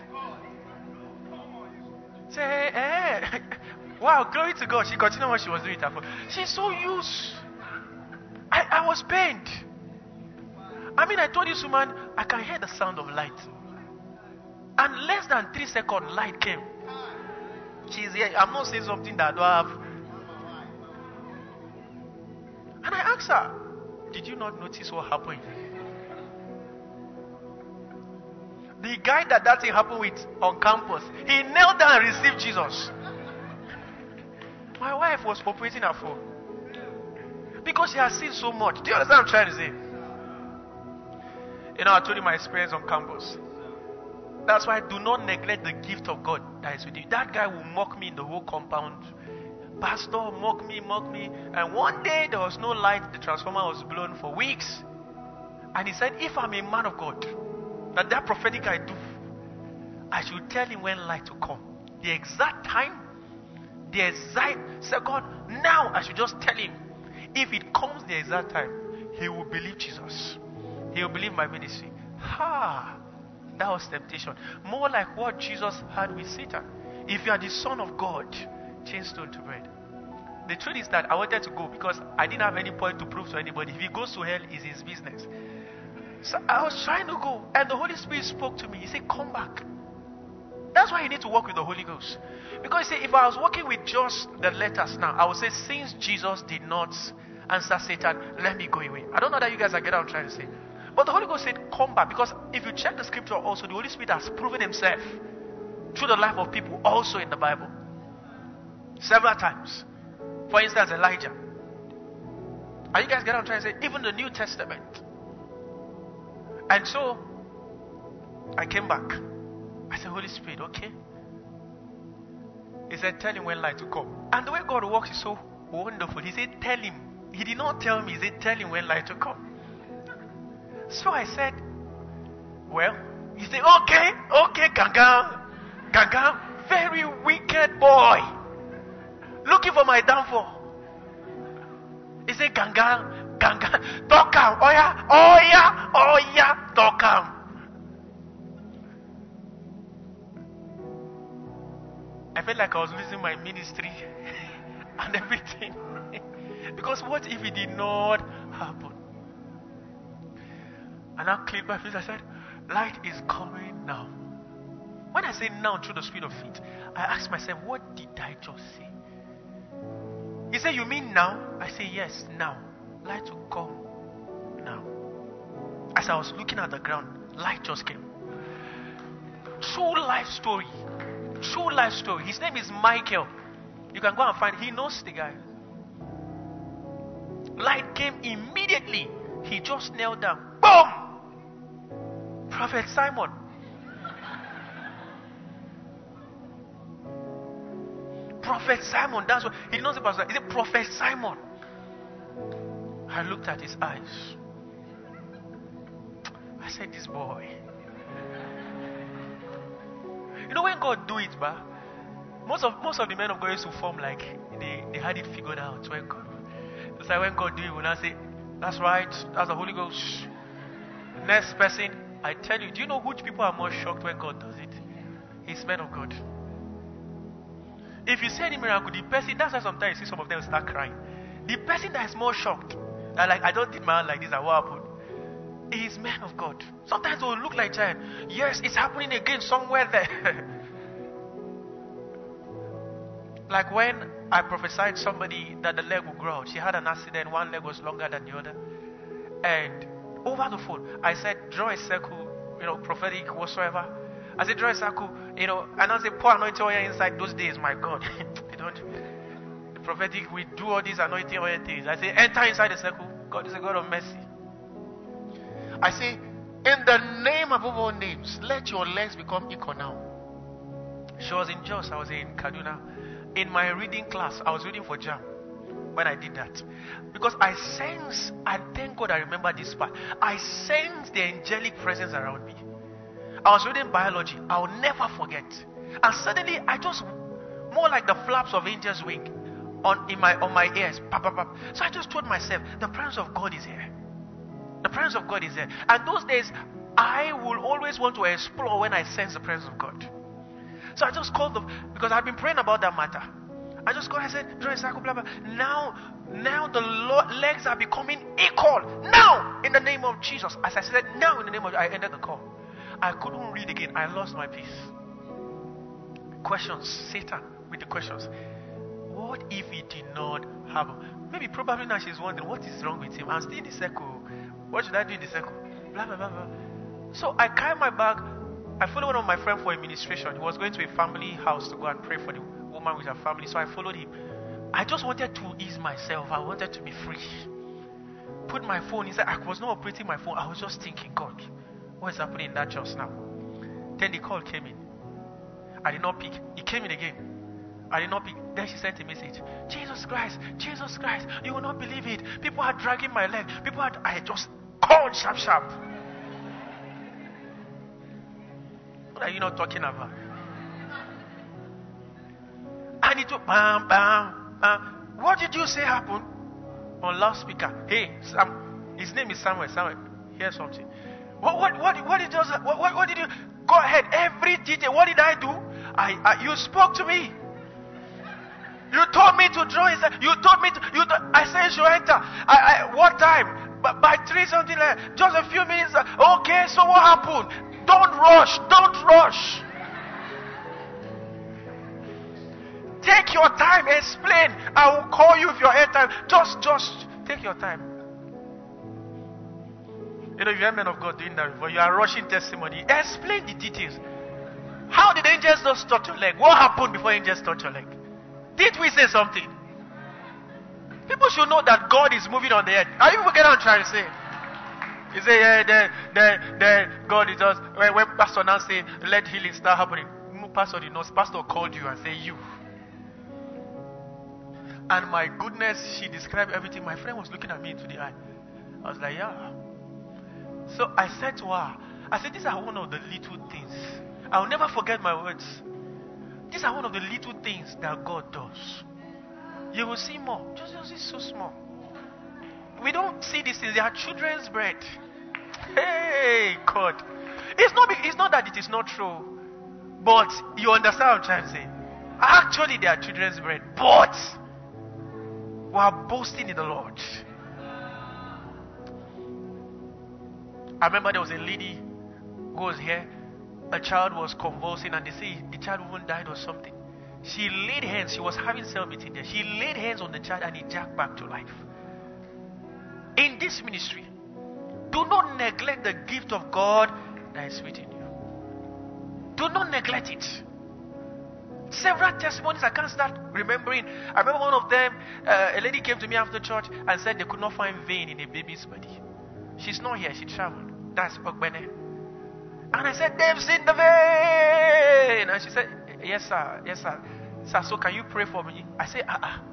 Say, wow, glory to God. She continued what she was doing. She's so used. I was pained. I told this woman, I can hear the sound of light. And less than 3 seconds, light came. She's here. I'm not saying something that I don't have. And I asked her, did you not notice what happened? The guy that thing happened with on campus, he knelt down and received Jesus. My wife was operating her phone. Because she has seen so much. Do you understand what I'm trying to say? I told you my experience on campus. That's why do not neglect the gift of God that is with you. That guy will mock me in the whole compound. Pastor, mock me. And one day there was no light. The transformer was blown for weeks. And he said, if I'm a man of God, that prophetic I do, I should tell him when light will come. The exact time, the exact second. Now I should just tell him. If it comes the exact time, he will believe Jesus. He will believe my ministry. That was temptation. More like what Jesus had with Satan. If you are the Son of God, change stone to bread. The truth is that I wanted to go because I didn't have any point to prove to anybody. If he goes to hell, it's his business. So I was trying to go, and the Holy Spirit spoke to me. He said, come back. That's why you need to work with the Holy Ghost. Because you see, if I was working with just the letters now, I would say, since Jesus did not answer Satan, let me go away. I don't know that you guys are getting what I'm trying to say. But the Holy Ghost said, come back. Because if you check the scripture also, the Holy Spirit has proven himself through the life of people also in the Bible. Several times. For instance, Elijah. Are you guys getting what I'm trying to say? Even the New Testament. And so, I came back. I said, Holy Spirit, okay. He said, tell him when light to come. And the way God works is so wonderful. He said, tell him. He did not tell me. He said, tell him when light to come. So I said, well, he said, okay, Ganga, very wicked boy. Looking for my downfall. He said, Ganga, talk him. Oh yeah, talk him. I felt like I was losing my ministry and everything. Because what if it did not happen? And I cleared my face. I said, light is coming now. When I say now through the spirit of faith, I asked myself, what did I just say? He said, you mean now? I say, yes, now. Light will come now. As I was looking at the ground, light just came. True life story. True life story. His name is Michael. You can go and find him. He knows the guy. Light came immediately. He just knelt down. Boom! Prophet Simon. Prophet Simon. That's what he knows about. Is it Prophet Simon? I looked at his eyes. I said, this boy. You know when God do it, most of the men of God used to form like they had it figured out when God. It's like when God do it, when I say, that's right, that's the Holy Ghost. Next person, I tell you, do you know which people are more shocked when God does it? It's men of God. If you say any miracle, the person, that's why sometimes you see some of them start crying. The person that is more shocked, that like, I don't did my hand like this, and what happened? Is men of God. Sometimes it will look like giant. Yes, it's happening again somewhere there. Like when I prophesied somebody that the leg would grow out. She had an accident, one leg was longer than the other. And over the phone, I said, draw a circle, prophetic, whatsoever. I said, draw a circle, and I said, pour anointing oil inside. Those days, my God. They don't. The prophetic, we do all these anointing oil things. I say, enter inside the circle. God is a God of mercy. I say, in the name above all names, let your legs become equal now. She was in Jos, I was in Kaduna. In my reading class, I was reading for JAM when I did that. Because I sense, and thank God I remember this part, I sense the angelic presence around me. I was reading biology, I'll never forget. And suddenly, I just, more like the flaps of angels' wing on my ears. So I just told myself, the presence of God is here. The presence of God is there. And those days, I will always want to explore when I sense the presence of God. So I just called because I've been praying about that matter. I just called, I said, draw a circle, blah, blah. Now the legs are becoming equal. Now, in the name of Jesus. As I said, now in the name of, I ended the call. I couldn't read again. I lost my peace. Questions. Satan with the questions. What if it did not happen? Maybe probably now she's wondering, what is wrong with him? I'm still in the circle. What should I do in the circle? Blah, blah, blah, blah. So I carried my bag. I followed one of my friends for administration. He was going to a family house to go and pray for the woman with her family. So I followed him. I just wanted to ease myself. I wanted to be free. Put my phone inside. I was not operating my phone. I was just thinking, God, what is happening in that church now? Then the call came in. I did not pick. It came in again. I did not pick. Then she sent a message. Jesus Christ, you will not believe it. People are dragging my leg. I just called sharp. What are you not talking about? I need to bam. What did you say happened? On loudspeaker. Hey, Sam. His name is Samuel. Here's something. What did you? Go ahead. Every detail. What did I do? You spoke to me. You told me to draw. I said you should enter. What time? By 3 something like that. Just a few minutes. Okay. So what happened? Don't rush. Take your time, explain. I will call you if your airtime. Just take your time. You know, if you have men of God doing that before, you are rushing testimony. Explain the details. How did angels just touch your leg? What happened before angels touch your leg? Did we say something? People should know that God is moving on the earth. Are you getting what I'm trying to say? You say, yeah, God is just, when Pastor now say, let healing start happening. Pastor did not. Pastor called you and said, you. And my goodness, she described everything. My friend was looking at me into the eye. I was like, yeah. So I said to her, I said, these are one of the little things. I'll never forget my words. These are one of the little things that God does. You will see more. Just it's so small. We don't see these things. They are children's bread. Hey, God. It's not that it is not true. But you understand what I'm trying to say. Actually, they are children's bread. But we are boasting in the Lord. I remember there was a lady who was here. A child was convulsing and they say the child even died or something. She laid hands. She was having cell-meeting there. She laid hands on the child and he jacked back to life. In this ministry, do not neglect the gift of God that is within you. Do not neglect it. Several testimonies I can't start remembering. I remember one of them, a lady came to me after church and said they could not find vein in a baby's body. She's not here, she traveled. That's Ogbene. And I said, they've seen the vein. And she said, yes sir, yes sir. Sir, so can you pray for me? I said,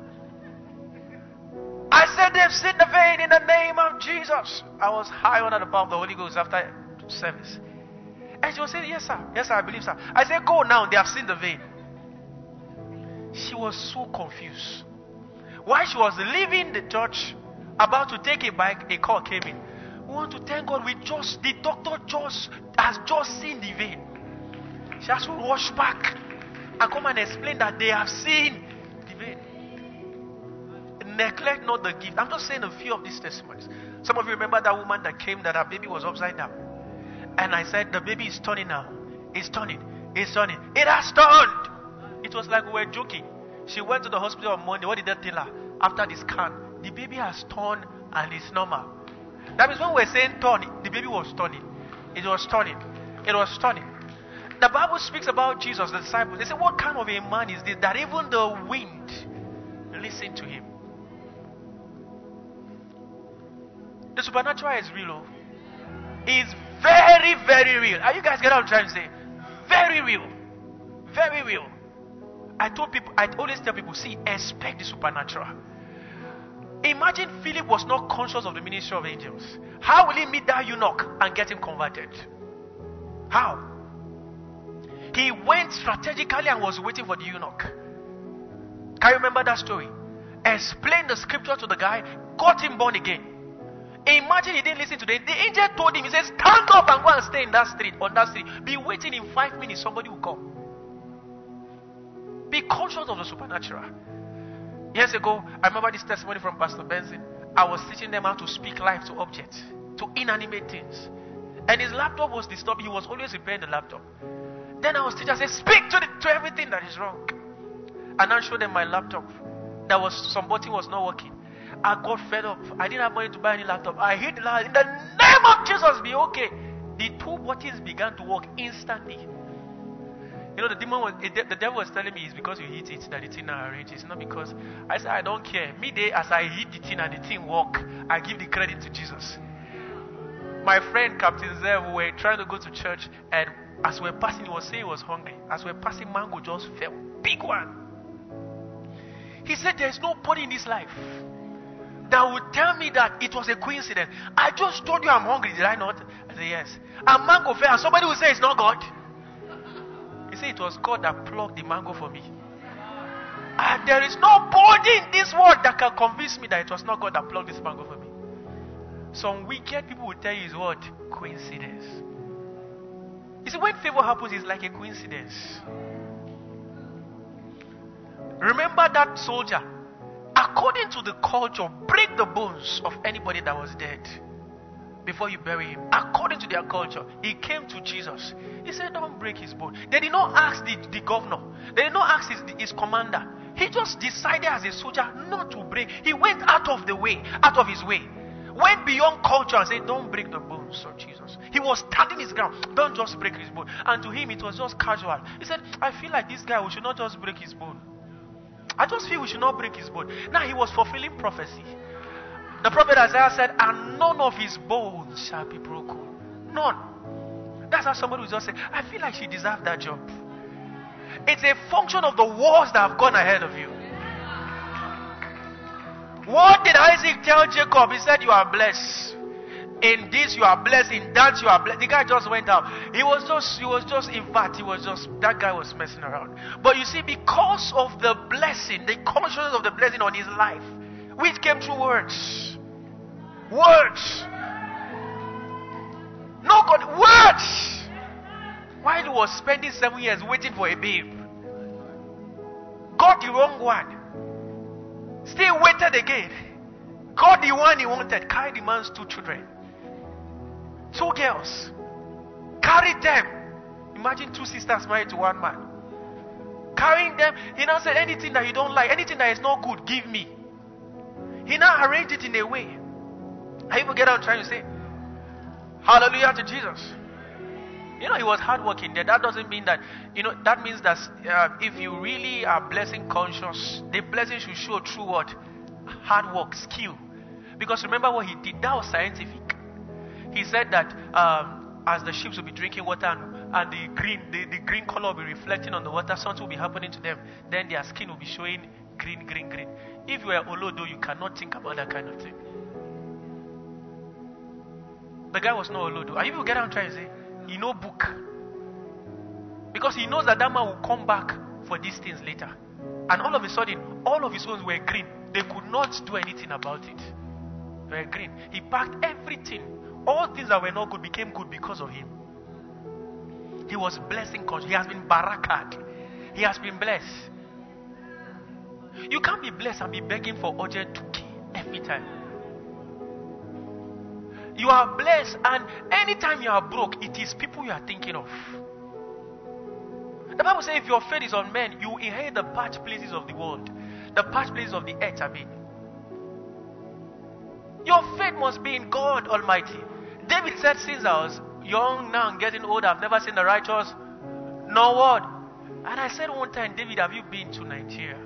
I said, they've seen the vein in the name of Jesus. I was high under the power of the Holy Ghost after service. And she was saying, yes sir, I believe sir. I said, go now, they have seen the vein. She was so confused. While she was leaving the church, about to take a bike, a call came in. We want to thank God, the doctor has just seen the vein. She has to rush back and come and explain that they have seen the vein. Neglect not the gift. I'm just saying a few of these testimonies. Some of you remember that woman that came, that her baby was upside down. And I said, the baby is turning now. It's turning. It's turning. It has turned. It was like we were joking. She went to the hospital on Monday. What did they tell her? After the scan, the baby has turned and it's normal. That means when we were saying turn, the baby was turning. It was turning. It was turning. The Bible speaks about Jesus, the disciples. They say, what kind of a man is this that even the wind listen to him? The supernatural is real. It's very, very real. Are you guys getting what I'm trying to say? Very real. Very real. I always tell people, see, expect the supernatural. Imagine Philip was not conscious of the ministry of angels. How will he meet that eunuch and get him converted? How? He went strategically and was waiting for the eunuch. Can you remember that story? Explained the scripture to the guy, got him born again. Imagine he didn't listen to the angel told him, he says, stand up and go and stay in that street, on that street. Be waiting in 5 minutes, somebody will come. Be conscious of the supernatural. Years ago, I remember this testimony from Pastor Benson. I was teaching them how to speak life to objects, to inanimate things. And his laptop was disturbed. He was always repairing the laptop. Then I was teaching, I said, speak to everything that is wrong. And I showed them my laptop. Some button was not working. I got fed up. I didn't have money to buy any laptop. I hit the line. In the name of Jesus, be okay. The 2 buttons began to work instantly. You know, the devil was telling me it's because you hit it that the thing now arranges. It's not because. I said, I don't care. Midday, as I hit the thing and the thing work, I give the credit to Jesus. My friend, Captain Zev, we were trying to go to church, and as we were passing, he was saying he was hungry. As we were passing, mango just fell. Big one. He said, there's nobody in this life that would tell me that it was a coincidence. I just told you I'm hungry, did I not? I said, yes. And mango fell, and somebody will say it's not God. He said it was God that plucked the mango for me. And there is nobody in this world that can convince me that it was not God that plucked this mango for me. Some wicked people will tell you it's what? Coincidence. You see, when favor happens, it's like a coincidence. Remember that soldier, according to the culture, break the bones of anybody that was dead before you bury him. According to their culture, he came to Jesus. He said, don't break his bone. They did not ask the governor. They did not ask his commander. He just decided as a soldier not to break. He went out of his way. Went beyond culture and said, don't break the bones of Jesus. He was standing his ground. Don't just break his bone. And to him, it was just casual. He said, I feel like this guy, we should not just break his bone. I just feel we should not break his bone. Now he was fulfilling prophecy. The prophet Isaiah said, and none of his bones shall be broken. None. That's how somebody will just say, I feel like she deserved that job. It's a function of the wars that have gone ahead of you. What did Isaac tell Jacob? He said, you are blessed. In this you are blessed. In that you are blessed. The guy just went out. That guy was messing around. But you see, because of the blessing, the consciousness of the blessing on his life, which came through words. Words. No God, words. While he was spending 7 years waiting for a babe, got the wrong one. Still waited again. Got the one he wanted. Carried the man's 2 children. 2 girls. Carried them. Imagine 2 sisters married to 1 man. Carrying them. He now said, anything that you don't like, anything that is not good, give me. He now arranged it in a way. I even get out trying to say, hallelujah to Jesus. He was hardworking there. That doesn't mean that, that means that if you really are blessing conscious, the blessing should show through what? Hard work, skill. Because remember what he did, that was scientific. He said that as the ships will be drinking water and the green color will be reflecting on the water, something will be happening to them. Then their skin will be showing green. If you are Olodo, you cannot think about that kind of thing. The guy was not Olodo. Are you people get what I'm trying to say? He no book. Because he knows that man will come back for these things later. And all of a sudden, all of his ones were green. They could not do anything about it. They were green. He packed everything. All things that were not good became good because of him. He was blessing God. He has been barakad. He has been blessed. You can't be blessed and be begging for urgent 2K every time. You are blessed, and anytime you are broke, it is people you are thinking of. The Bible says if your faith is on men, you inherit the parched places of the world. The parched places of the earth, Your faith must be in God Almighty. David said, since I was young, now I'm getting old, I've never seen the righteous, nor what. And I said one time, David, have you been to Nigeria?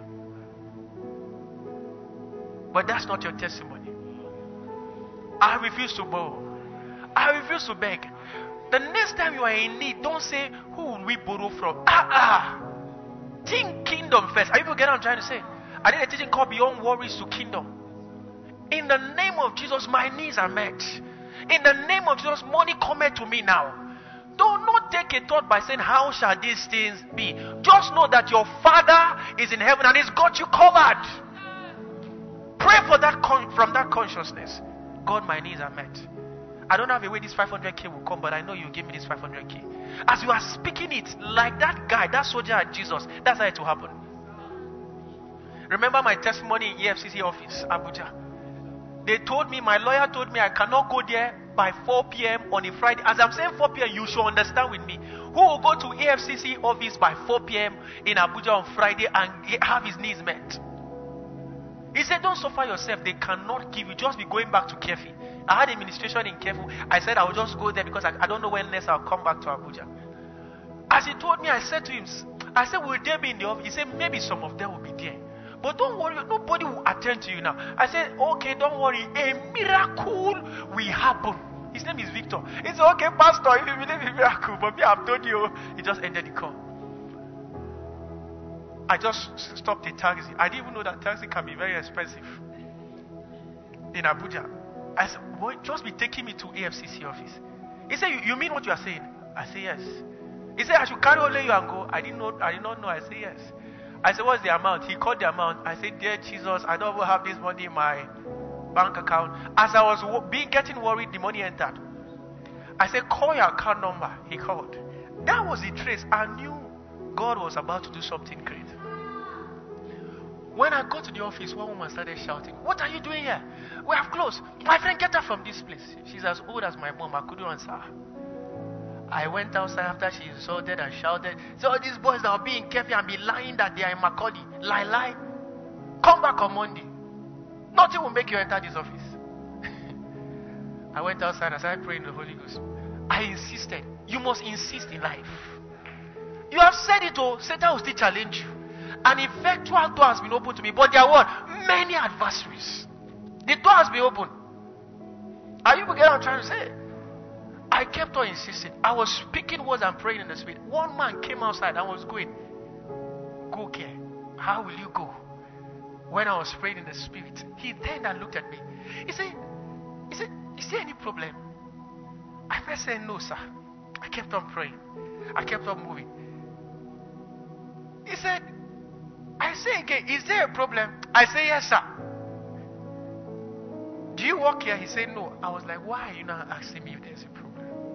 But that's not your testimony. I refuse to borrow. I refuse to beg. The next time you are in need, don't say, who will we borrow from? Think kingdom first. Are you getting what I'm trying to say? I did a teaching called Beyond Worries to Kingdom. In the name of Jesus, my needs are met. In the name of Jesus, money cometh to me now. Do not take a thought by saying, how shall these things be? Just know that your Father is in heaven and He's got you covered. Pray for that from that consciousness. God, my needs are met. I don't have a way this 500K will come, but I know you give me this 500K. As you are speaking it, like that guy, that soldier at Jesus, that's how it will happen. Remember my testimony in EFCC office, Abuja. My lawyer told me I cannot go there by 4 p.m. on a Friday. As I'm saying 4 p.m., you should understand with me. Who will go to EFCC office by 4 p.m. in Abuja on Friday and have his needs met? He said, don't suffer yourself. They cannot give you. Just be going back to Kefi. I had administration in Kefi. I said, I will just go there because I don't know when next I'll come back to Abuja. As he told me, I said to him, will they be in the office? He said, maybe some of them will be there. But don't worry, nobody will attend to you now. I said, okay, don't worry. A miracle will happen. His name is Victor. He said, okay, Pastor, if you believe in miracle, but me, I've told you. He just ended the call. I just stopped a taxi. I didn't even know that taxi can be very expensive in Abuja. I said, boy, just be taking me to AFCC office. He said, you mean what you are saying? I said, yes. He said, I should carry Ole you and go. I did not know. I said, yes. I said, what's the amount? He called the amount. I said, dear Jesus, I don't even have this money in my bank account. As I was getting worried, the money entered. I said, call your account number. He called. That was the trace. I knew God was about to do something great. When I got to the office, one woman started shouting, what are you doing here? We have closed. My friend, get her from this place. She's as old as my mom. I couldn't answer her. I went outside after she insulted and shouted. So all these boys that will be in Kefi and be lying that they are in Macaulay. Lie. Come back on Monday. Nothing will make you enter this office. I went outside and started praying in the Holy Ghost. I insisted. You must insist in life. You have said it, oh, Satan will still challenge you. An effectual door has been opened to me, but there are what? Many adversaries. The door has been opened. Are you getting what I'm trying to say? I kept on insisting. I was speaking words and praying in the spirit. One man came outside and was going, go care. How will you go? When I was praying in the spirit, he turned and looked at me. He said, is there any problem? I first said, no, sir. I kept on praying. I kept on moving. He said, I say again, is there a problem? I say, yes, sir. Do you work here? He said, no. I was like, why are you not asking me if there's a problem?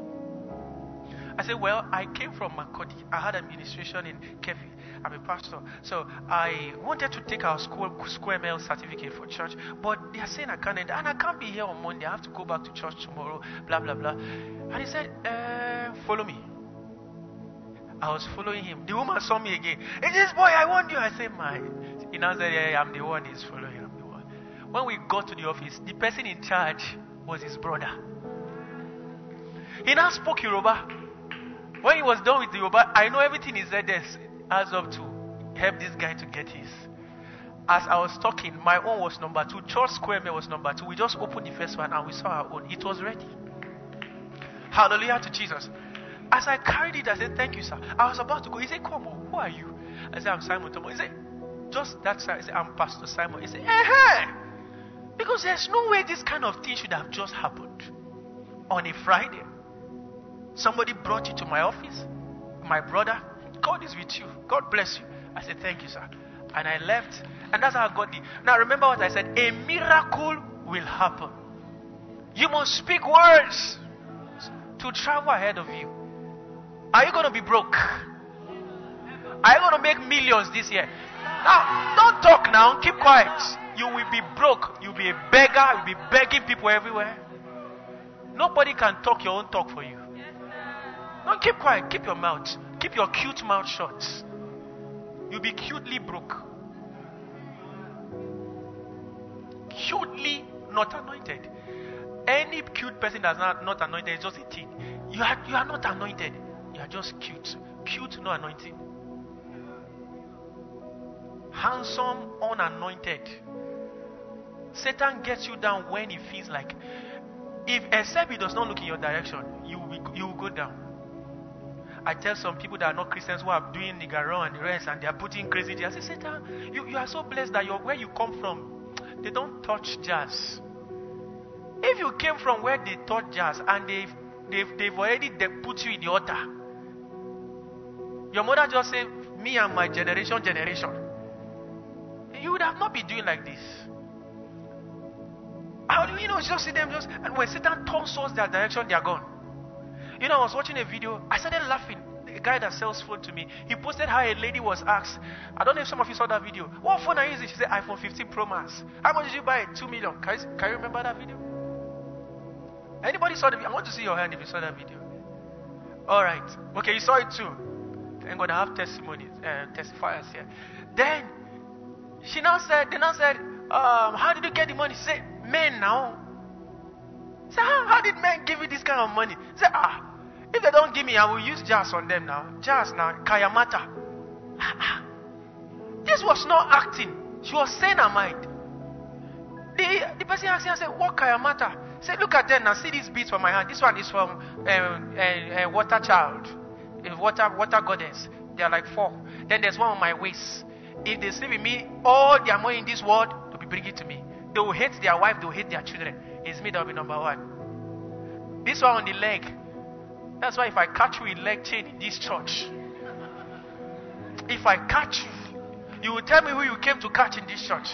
I said, well, I came from Makodi. I had administration in Kefi. I'm a pastor. So I wanted to take our square mile certificate for church, but they are saying I can't, and I can't be here on Monday. I have to go back to church tomorrow, blah, blah, blah. And he said, follow me. I was following him. The woman saw me again. Hey, this boy, I want you. I said, he now said, yeah, I'm the one he's following. I'm the one. When we got to the office, the person in charge was his brother. He now spoke Yoruba. When he was done with the Yoruba, I know everything he said there adds up to help this guy to get his. As I was talking, my own was number 2. Church Square Mile was number 2. We just opened the first one and we saw our own. It was ready. Hallelujah to Jesus. As I carried it, I said, thank you, sir. I was about to go. He said, come on, who are you? I said, I'm Simon Thomas. He said, just that side. I said, I'm Pastor Simon. He said, because there's no way this kind of thing should have just happened on a Friday. Somebody brought you to my office. My brother, God is with you. God bless you. I said, thank you, sir. And I left. And that's how I got the... Now remember what I said. A miracle will happen. You must speak words to travel ahead of you. Are you going to be broke? Are you going to make millions this year? Now, don't talk now. Keep quiet. You will be broke. You'll be a beggar. You'll be begging people everywhere. Nobody can talk your own talk for you. Don't keep quiet. Keep your mouth. Keep your cute mouth shut. You'll be cutely broke. Cutely not anointed. Any cute person that's not anointed is just a thing. You are not anointed. You are just cute. Cute, no anointing. Handsome, unanointed. Satan gets you down when he feels like, except he does not look in your direction, you will go down. I tell some people that are not Christians who are doing Nigaro and the rest, and they are putting crazy jazz. I say, Satan, you are so blessed that where you come from, they don't touch jazz. If you came from where they touch jazz and they've already put you in the altar, your mother just said, me and my generation, you would have not been doing like this. Just see them and when Satan turns towards their direction, they are gone. I was watching a video. I started laughing. The guy that sells phone to me, he posted how a lady was asked. I don't know if some of you saw that video. What phone are you using? She said iPhone 15 Pro Max. How much did you buy it? 2 million. Can you remember that video? Anybody saw the video? I want to see your hand if you saw that video. All right. Okay, you saw it too. Thank God I have testimonies, testifiers here. Then they now said, how did you get the money? She said, men now. Say, how did men give you this kind of money? Say, if they don't give me, I will use jazz on them now. Jazz now, Kayamata. This was not acting. She was saying her mind. The person asked me, I said, what Kayamata? Say, look at them now. See these beads from my hand. This one is from Water Child, Water Goddess. They are like 4. Then there's one on my waist. If they sleep with me, all their money in this world will be bringing to me. They will hate their wife. They will hate their children. It's me that will be number 1. This one on the leg. That's why if I catch you with leg chain in this church, if I catch you, you will tell me who you came to catch in this church.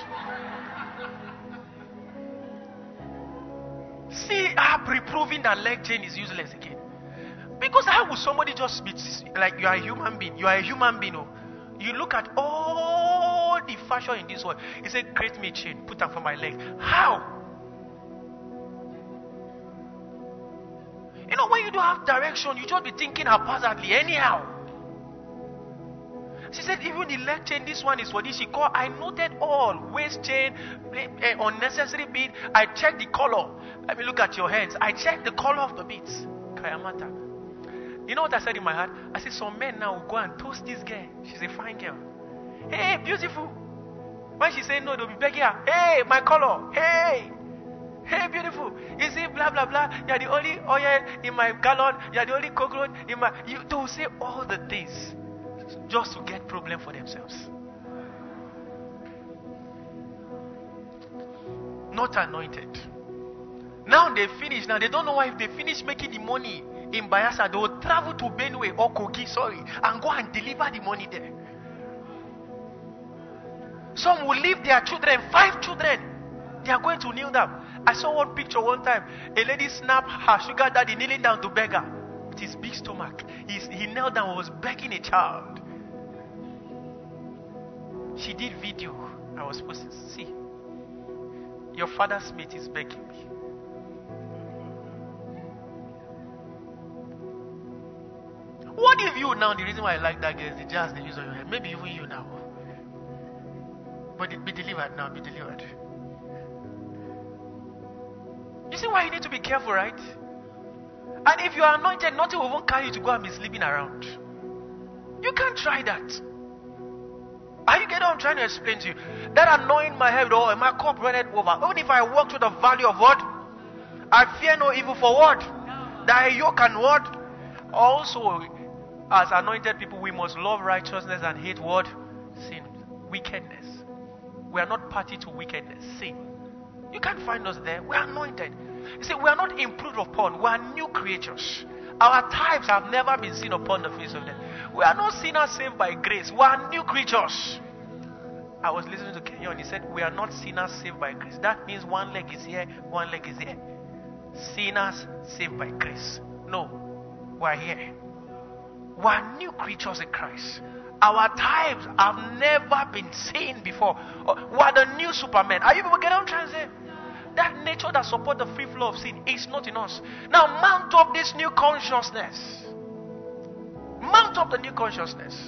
See, I'm reproving that leg chain is useless again. Because how would somebody just be like, you are a human being? You are a human being. Oh. You look at all the fashion in this world. He said, create me a chain, put them for my leg. How? When When you don't have direction, you just be thinking haphazardly, anyhow. She said, even the leg chain, this one is for this. She called, I noted all. Waist chain, unnecessary bead. I checked the color. Let me look at your hands. I checked the color of the beads. Kayamata. You know what I said in my heart? I said, some men now will go and toast this girl. She's a fine girl. Hey, beautiful. When she say no, they'll be begging her. Hey, my color. Hey, beautiful. You see, blah, blah, blah. You're the only oil in my gallon. You're the only cockroach in my... They will say all the things just to get problem for themselves. Not anointed. Now they finish. Now they don't know why. If they finish making the money in Bayelsa, they will travel to Benue or Kogi, and go and deliver the money there. Some will leave their children, 5 children. They are going to kneel down. I saw one picture one time. A lady snapped her sugar daddy kneeling down to beg her with his big stomach. He knelt down and was begging a child. She did video. I was supposed to see. Your father's mate is begging me. What if you now, the reason why I like that girl is the jazz they use on your head. Maybe even you now. But be delivered now, be delivered. You see why you need to be careful, right? And if you are anointed, nothing will even carry you to go and be sleeping around. You can't try that. Are you getting what I'm trying to explain to you? That anointing my head, and my cup runneth over. Even if I walk through the valley of what? I fear no evil for what? Thy yoke and what? Also, as anointed people, we must love righteousness and hate what? Sin. Wickedness. We are not party to wickedness. Sin. You can't find us there. We are anointed. You see, we are not improved upon. We are new creatures. Our types have never been seen upon the face of them. We are not sinners saved by grace. We are new creatures. I was listening to Kenyon and he said, we are not sinners saved by grace. That means one leg is here, one leg is here. Sinners saved by grace. No, we are here. We are new creatures in Christ. Our types have never been seen before. We are the new Superman. Are you people getting what I'm trying to say? That nature that supports the free flow of sin is not in us. Now mount up this new consciousness. Mount up the new consciousness.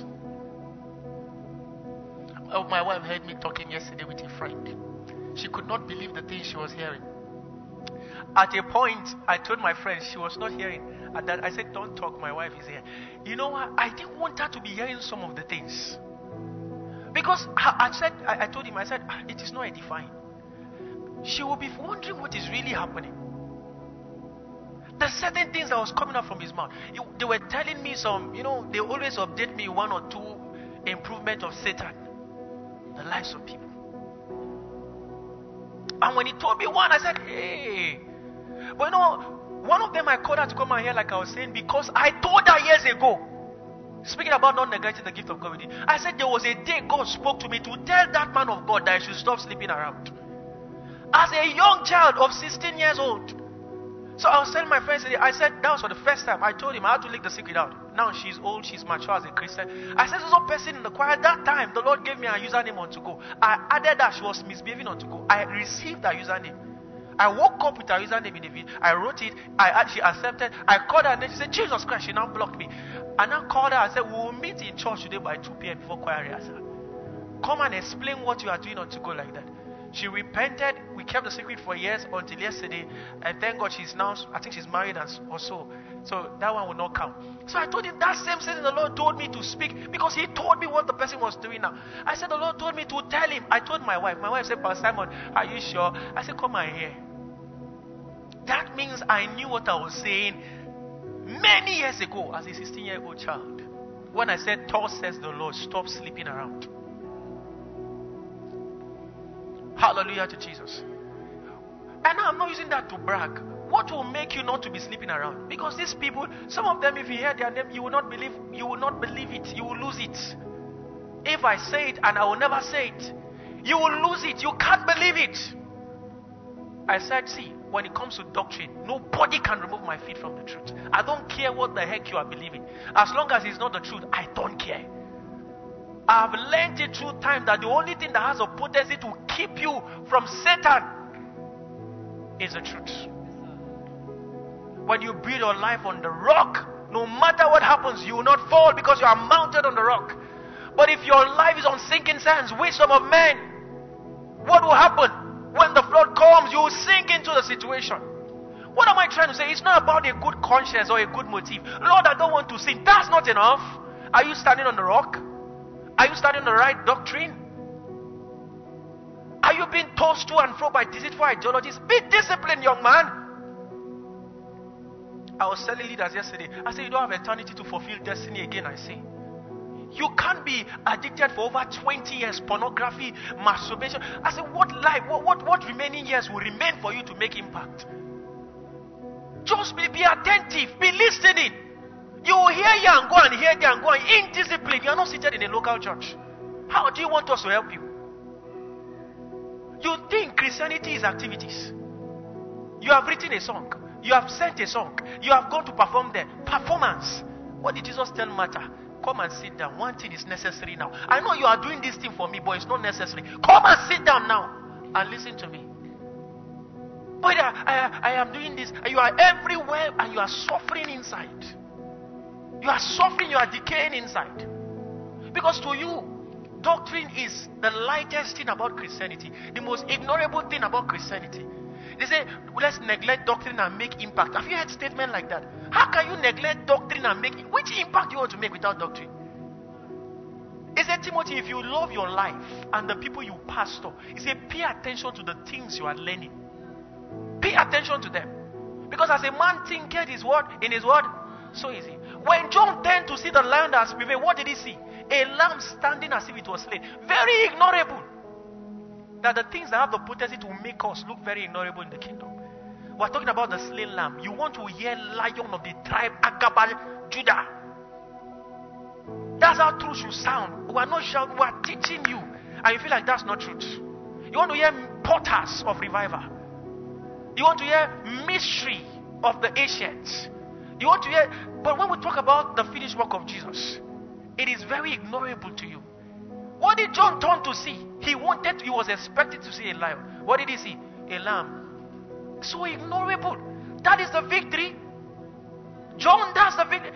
Oh, my wife heard me talking yesterday with a friend. She could not believe the things she was hearing. At a point, I told my friend she was not hearing. And that I said, don't talk, my wife is here. You know what? I didn't want her to be hearing some of the things. Because I told him, I said, it is not edifying. She will be wondering what is really happening. There's certain things that was coming out from his mouth. They were telling me some, they always update me 1 or 2 improvement of Satan. The lives of people. And when he told me one, I said, hey. But one of them I called her to come and hear, like I was saying, because I told her years ago, speaking about not neglecting the gift of God with it, I said there was a day God spoke to me to tell that man of God that I should stop sleeping around. As a young child of 16 years old. So I was telling my friends today, I said that was for the first time. I told him I had to leak the secret out. Now she's old, she's mature as a Christian. I said there's no person in the choir. That time the Lord gave me a username on to go. I added that she was misbehaving on to go. I received that username. I woke up with her username in the video. I wrote it. She accepted. I called her and then she said, Jesus Christ, she now blocked me. I now called her and said, we will meet in church today by 2 p.m. before choir rehearsal. Come and explain what you are doing on to go like that. She repented. We kept the secret for years until yesterday. And thank God she's now, I think she's married or so. So that one will not count. So I told him that same thing the Lord told me to speak because he told me what the person was doing now. I said the Lord told me to tell him. I told my wife. My wife said, Pastor Simon, are you sure? I said, come and hear. That means I knew what I was saying many years ago as a 16-year-old child. When I said, thus says the Lord, stop sleeping around. Hallelujah to Jesus. And I'm not using that to brag. What will make you not to be sleeping around? Because these people, some of them, if you hear their name, you will not believe it. You will lose it. If I say it and I will never say it, you will lose it. You can't believe it. I said, see, when it comes to doctrine, nobody can remove my feet from the truth. I don't care what the heck you are believing. As long as it's not the truth, I don't care. I've learned it through time that the only thing that has a potency to keep you from Satan is the truth. When you build your life on the rock, no matter what happens, you will not fall because you are mounted on the rock. But if your life is on sinking sands, wisdom of men, what will happen? When the flood comes, you will sink into the situation. What am I trying to say? It's not about a good conscience or a good motive. Lord, I don't want to sin. That's not enough. Are you standing on the rock? Are you standing on the right doctrine? Are you being tossed to and fro by deceitful ideologies? Be disciplined, young man. I was telling leaders yesterday, I said, you don't have eternity to fulfill destiny again, I say. You can't be addicted for over 20 years, pornography, masturbation. I said, what life, what remaining years will remain for you to make impact? Just be attentive, be listening. You will hear here and go and hear there and go. Indiscipline. You are not seated in a local church. How do you want us to help you? You think Christianity is activities. You have written a song. You have sent a song. You have gone to perform there. Performance. What did Jesus tell Martha? Come and sit down. One thing is necessary now. I know you are doing this thing for me, but it's not necessary. Come and sit down now and listen to me. But I am doing this. You are everywhere and you are suffering inside. You are suffering, you are decaying inside. Because to you, doctrine is the lightest thing about Christianity. The most ignorable thing about Christianity. They say, let's neglect doctrine and make impact. Have you heard statement like that? How can you neglect doctrine and make it? Which impact do you want to make without doctrine? He said, Timothy, if you love your life and the people you pastor, he said, pay attention to the things you are learning. Pay attention to them. Because as a man thinketh his word, in his word, so is he. When John turned to see the lion that has prevailed, what did he see? A lamb standing as if it was slain. Very ignorable. That the things that have the potency to make us look very ignorable in the kingdom. We're talking about the slain lamb. You want to hear lion of the tribe Agabal, Judah. That's how truth should sound. We are not shouting, we are teaching you. And you feel like that's not truth. You want to hear porters of revival. You want to hear mystery of the ancients. You want to hear, but when we talk about the finished work of Jesus, it is very ignorable to you. What did John turn to see? He was expected to see a lion. What did he see? A lamb. So ignorable. That is the victory. John, that's the victory.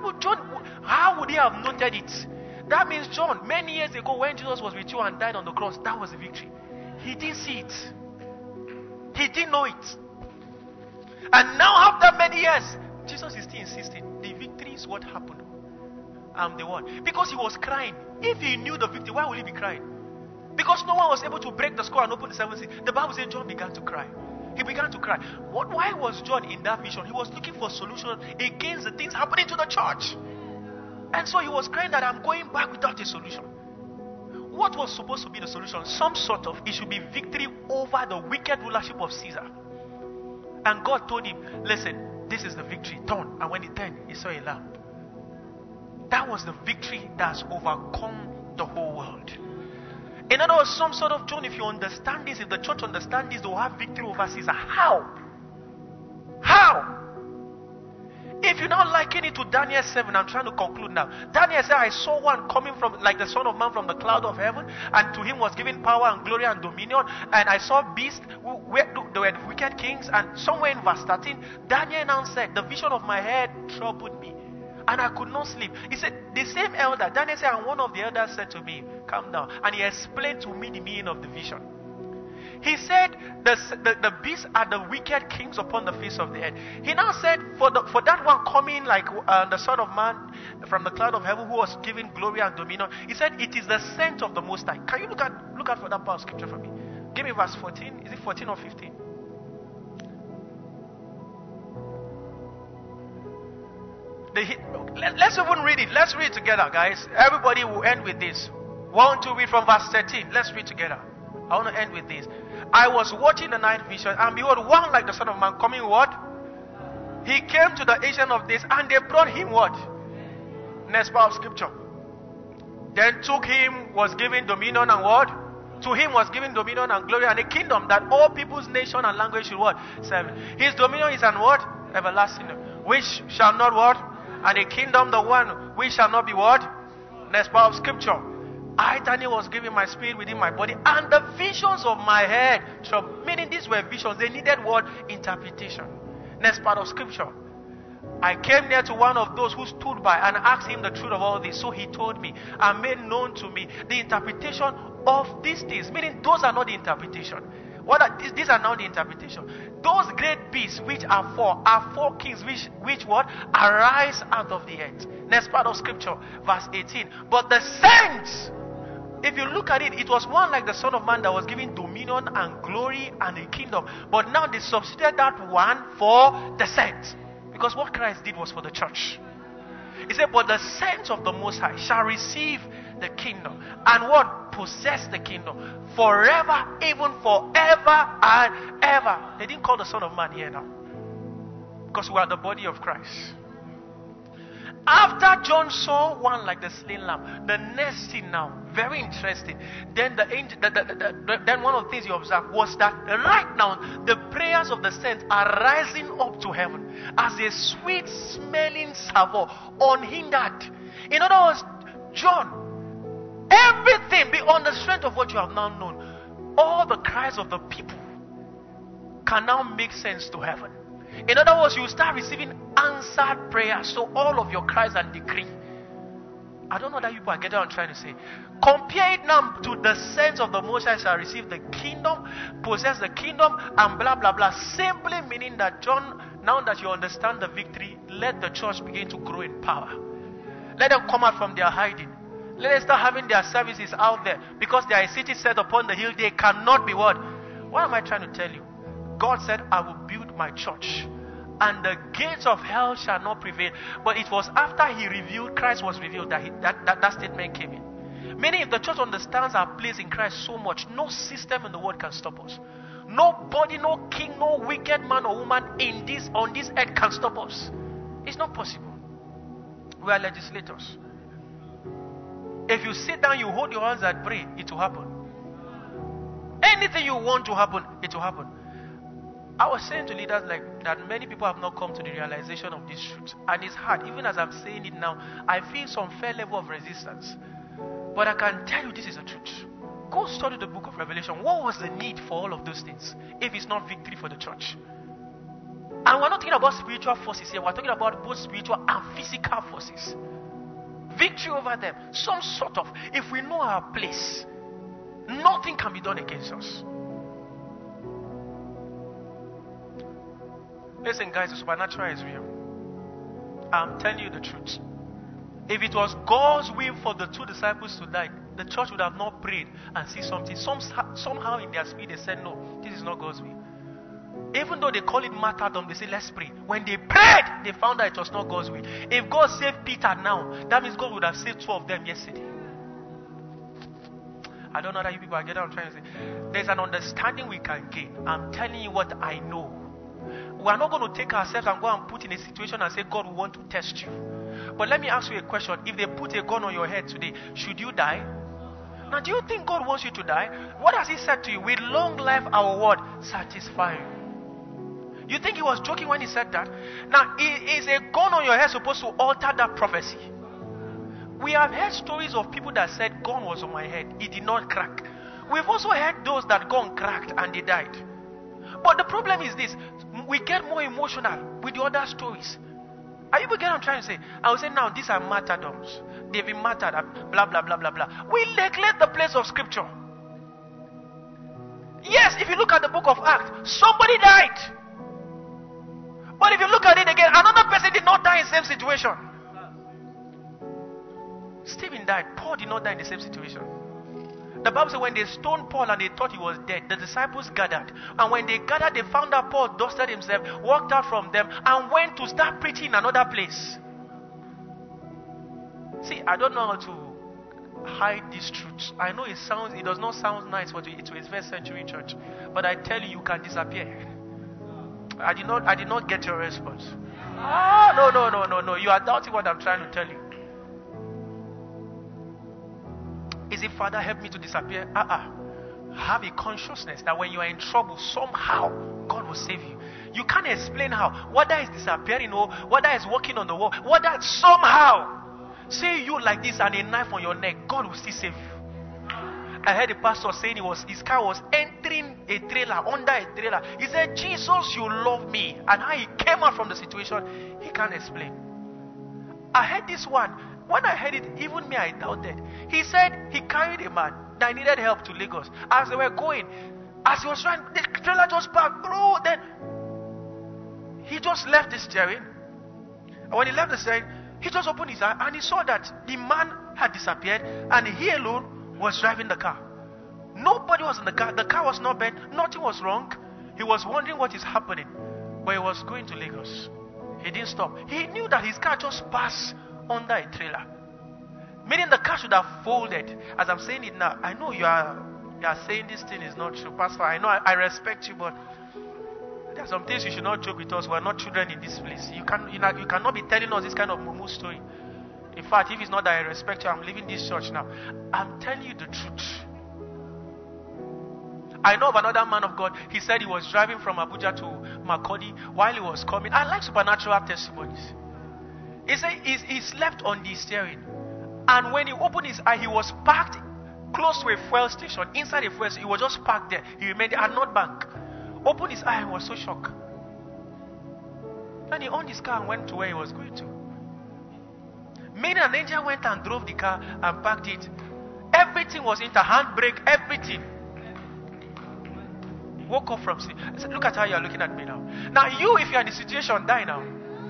How would he have noted it? That means John, many years ago when Jesus was with you and died on the cross, that was the victory. He didn't see it. He didn't know it. And now after many years, Jesus is still insisting. The victory is what happened. I'm the one. Because he was crying. If he knew the victory, why would he be crying? Because no one was able to break the scroll and open the seven seals. The Bible says John began to cry. He began to cry. Why was John in that vision? He was looking for solution against the things happening to the church. And so he was crying that I'm going back without a solution. What was supposed to be the solution? Some sort of, it should be victory over the wicked rulership of Caesar. And God told him, listen, this is the victory. Turn. And when he turned, he saw a lamb. That was the victory that has overcome the whole world. In other words, some sort of, John, if you understand this, if the church understands this, they will have victory over Caesar. How? How? If you're not liking it to Daniel 7, I'm trying to conclude now. Daniel said, I saw one coming from, like the Son of Man from the cloud of heaven, and to him was given power and glory and dominion. And I saw beasts, they were wicked kings, and somewhere in verse 13, Daniel now said, the vision of my head troubled me, and I could not sleep. He said, the same elder, Daniel said, and one of the elders said to me, calm down. And he explained to me the meaning of the vision. He said, the beasts are the wicked kings upon the face of the earth. He now said, for that one coming like the Son of Man from the cloud of heaven who was given glory and dominion, he said, it is the scent of the Most High. Can you look at for that part of scripture for me? Give me verse 14. Is it 14 or 15? Let's even read it. Let's read it together, guys. Everybody will end with this. 1, 2, read from verse 13. Let's read together. I want to end with this. I was watching the night vision, and behold, one like the Son of Man coming what? He came to the Ancient of Days, and they brought him what? Next part of scripture. Then took him, was given dominion and what? To him was given dominion and glory and a kingdom that all peoples, nation and language should what? Serve. His dominion is an what? Everlasting. Which shall not what? And a kingdom, the one which shall not be what? Next part of scripture. I, Daniel, was given my spirit within my body, and the visions of my head, meaning these were visions, they needed what? Interpretation. Next part of scripture. I came near to one of those who stood by and asked him the truth of all this. So he told me and made known to me the interpretation of these things. Meaning those are not the interpretation. These are not the interpretation. Those great beasts which are four kings which what? Arise out of the earth. Next part of scripture, verse 18. But the saints, if you look at it, it was one like the Son of Man that was given dominion and glory and a kingdom. But now they substituted that one for the saints. Because what Christ did was for the church. He said, but the saints of the Most High shall receive the kingdom. And what? Possess the kingdom. Forever, even forever and ever. They didn't call the Son of Man here now. Because we are the body of Christ. After John saw one like the slain lamb, the next thing now, very interesting. Then then one of the things you observed was that right now the prayers of the saints are rising up to heaven as a sweet smelling savour, unhindered. In other words, John, everything beyond the strength of what you have now known, all the cries of the people can now make sense to heaven. In other words, you start receiving answered prayers. So all of your cries and decree. I don't know that people are getting what I'm trying to say. Compare it now to the saints of the Most High shall receive the kingdom, possess the kingdom, and blah blah blah. Simply meaning that John, now that you understand the victory, let the church begin to grow in power. Let them come out from their hiding. Let them start having their services out there. Because they are a city set upon the hill, they cannot be what? What am I trying to tell you? God said, I will build my church, and the gates of hell shall not prevail. But it was after he revealed, Christ was revealed, that statement came in. Meaning, if the church understands our place in Christ so much, no system in the world can stop us. Nobody, no king, no wicked man or woman on this earth can stop us. It's not possible. We are legislators. If you sit down, you hold your hands and pray, it will happen. Anything you want to happen, it will happen. I was saying to leaders like that many people have not come to the realization of this truth. And it's hard. Even as I'm saying it now, I feel some fair level of resistance. But I can tell you this is the truth. Go study the book of Revelation. What was the need for all of those things if it's not victory for the church? And we're not talking about spiritual forces here. We're talking about both spiritual and physical forces. Victory over them. Some sort of. If we know our place, nothing can be done against us. Listen, guys, the supernatural is real. I'm telling you the truth. If it was God's will for the two disciples to die, the church would have not prayed and see something. Somehow in their spirit they said, no, this is not God's will. Even though they call it martyrdom, they say, let's pray. When they prayed, they found out it was not God's will. If God saved Peter now, that means God would have saved 2 of them yesterday. I don't know that you people are getting what I'm trying to say. There's an understanding we can gain. I'm telling you what I know. We are not going to take ourselves and go and put in a situation and say, God, we want to test you. But let me ask you a question. If they put a gun on your head today, should you die? Now, do you think God wants you to die? What has He said to you? With long life, our word, satisfy you. You think He was joking when He said that? Now, is a gun on your head supposed to alter that prophecy? We have heard stories of people that said, gun was on my head. It did not crack. We've also heard those that gun cracked and they died. But the problem is this. We get more emotional with the other stories. Are you getting what I'm trying to say? I will say now, these are martyrdoms. They've been martyred, blah, blah, blah, blah, blah. We neglect the place of scripture. Yes, if you look at the book of Acts, somebody died. But if you look at it again, another person did not die in the same situation. Stephen died. Paul did not die in the same situation. The Bible says when they stoned Paul and they thought he was dead, the disciples gathered. And when they gathered, they found that Paul dusted himself, walked out from them, and went to start preaching in another place. See, I don't know how to hide these truths. I know it does not sound nice to a first century church. But I tell you, you can disappear. I did not get your response. No. You are doubting what I'm trying to tell you. Is it, Father, help me to disappear? Have a consciousness that when you are in trouble, somehow God will save you. You can't explain how. Whether it's disappearing or whether it's walking on the wall, whether somehow, say you like this and a knife on your neck, God will still save you. I heard the pastor saying his car was entering a trailer, under a trailer. He said, Jesus, you love me. And how he came out from the situation, he can't explain. I heard this one. When I heard it, even me, I doubted. He said he carried a man that needed help to Lagos. As they were going, as he was trying, the trailer just parked. Bro, then he just left the steering. And when he left the steering, he just opened his eye and he saw that the man had disappeared and he alone was driving the car. Nobody was in the car. The car was not bent. Nothing was wrong. He was wondering what is happening. But he was going to Lagos. He didn't stop. He knew that his car just passed under a trailer. Meaning the car should have folded. As I'm saying it now, I know you are saying this thing is not true. Pastor, I know I respect you, but there are some things you should not joke with us. We are not children in this place. You cannot be telling us this kind of mumu story. In fact, if it's not that I respect you, I'm leaving this church now. I'm telling you the truth. I know of another man of God. He said he was driving from Abuja to Makurdi while he was coming. I like supernatural testimonies. He said he slept on the steering. And when he opened his eye, he was parked close to a fuel station. Inside a fuel station, he was just parked there. He remained at North Bank. Opened his eye and was so shocked. Then he owned his car and went to where he was going to. Meaning an angel went and drove the car and parked it. Everything was into handbrake, everything. Woke up from sleep. I said, look at how you are looking at me now. Now you, if you are in the situation, die now.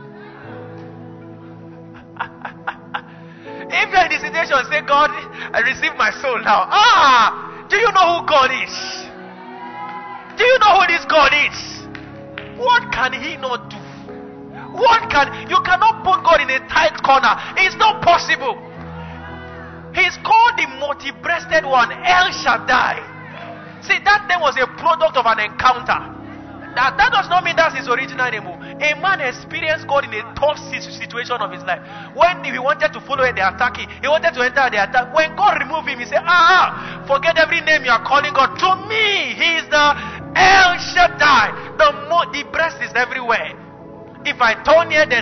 If you are in the situation, say, God, I receive my soul now. Do you know who God is? Do you know who this God is? What can he not do? You cannot put God in a tight corner. It's not possible. He's called the multi-breasted one, El Shaddai. See, that name was a product of an encounter. That does not mean that's his original name. A man experienced God in a tough situation of his life. When he wanted to follow the attacking, he wanted to enter the attack. When God removed him, he said, forget every name you are calling God. To me, he is the El Shaddai. The breast is everywhere. If I turn here, do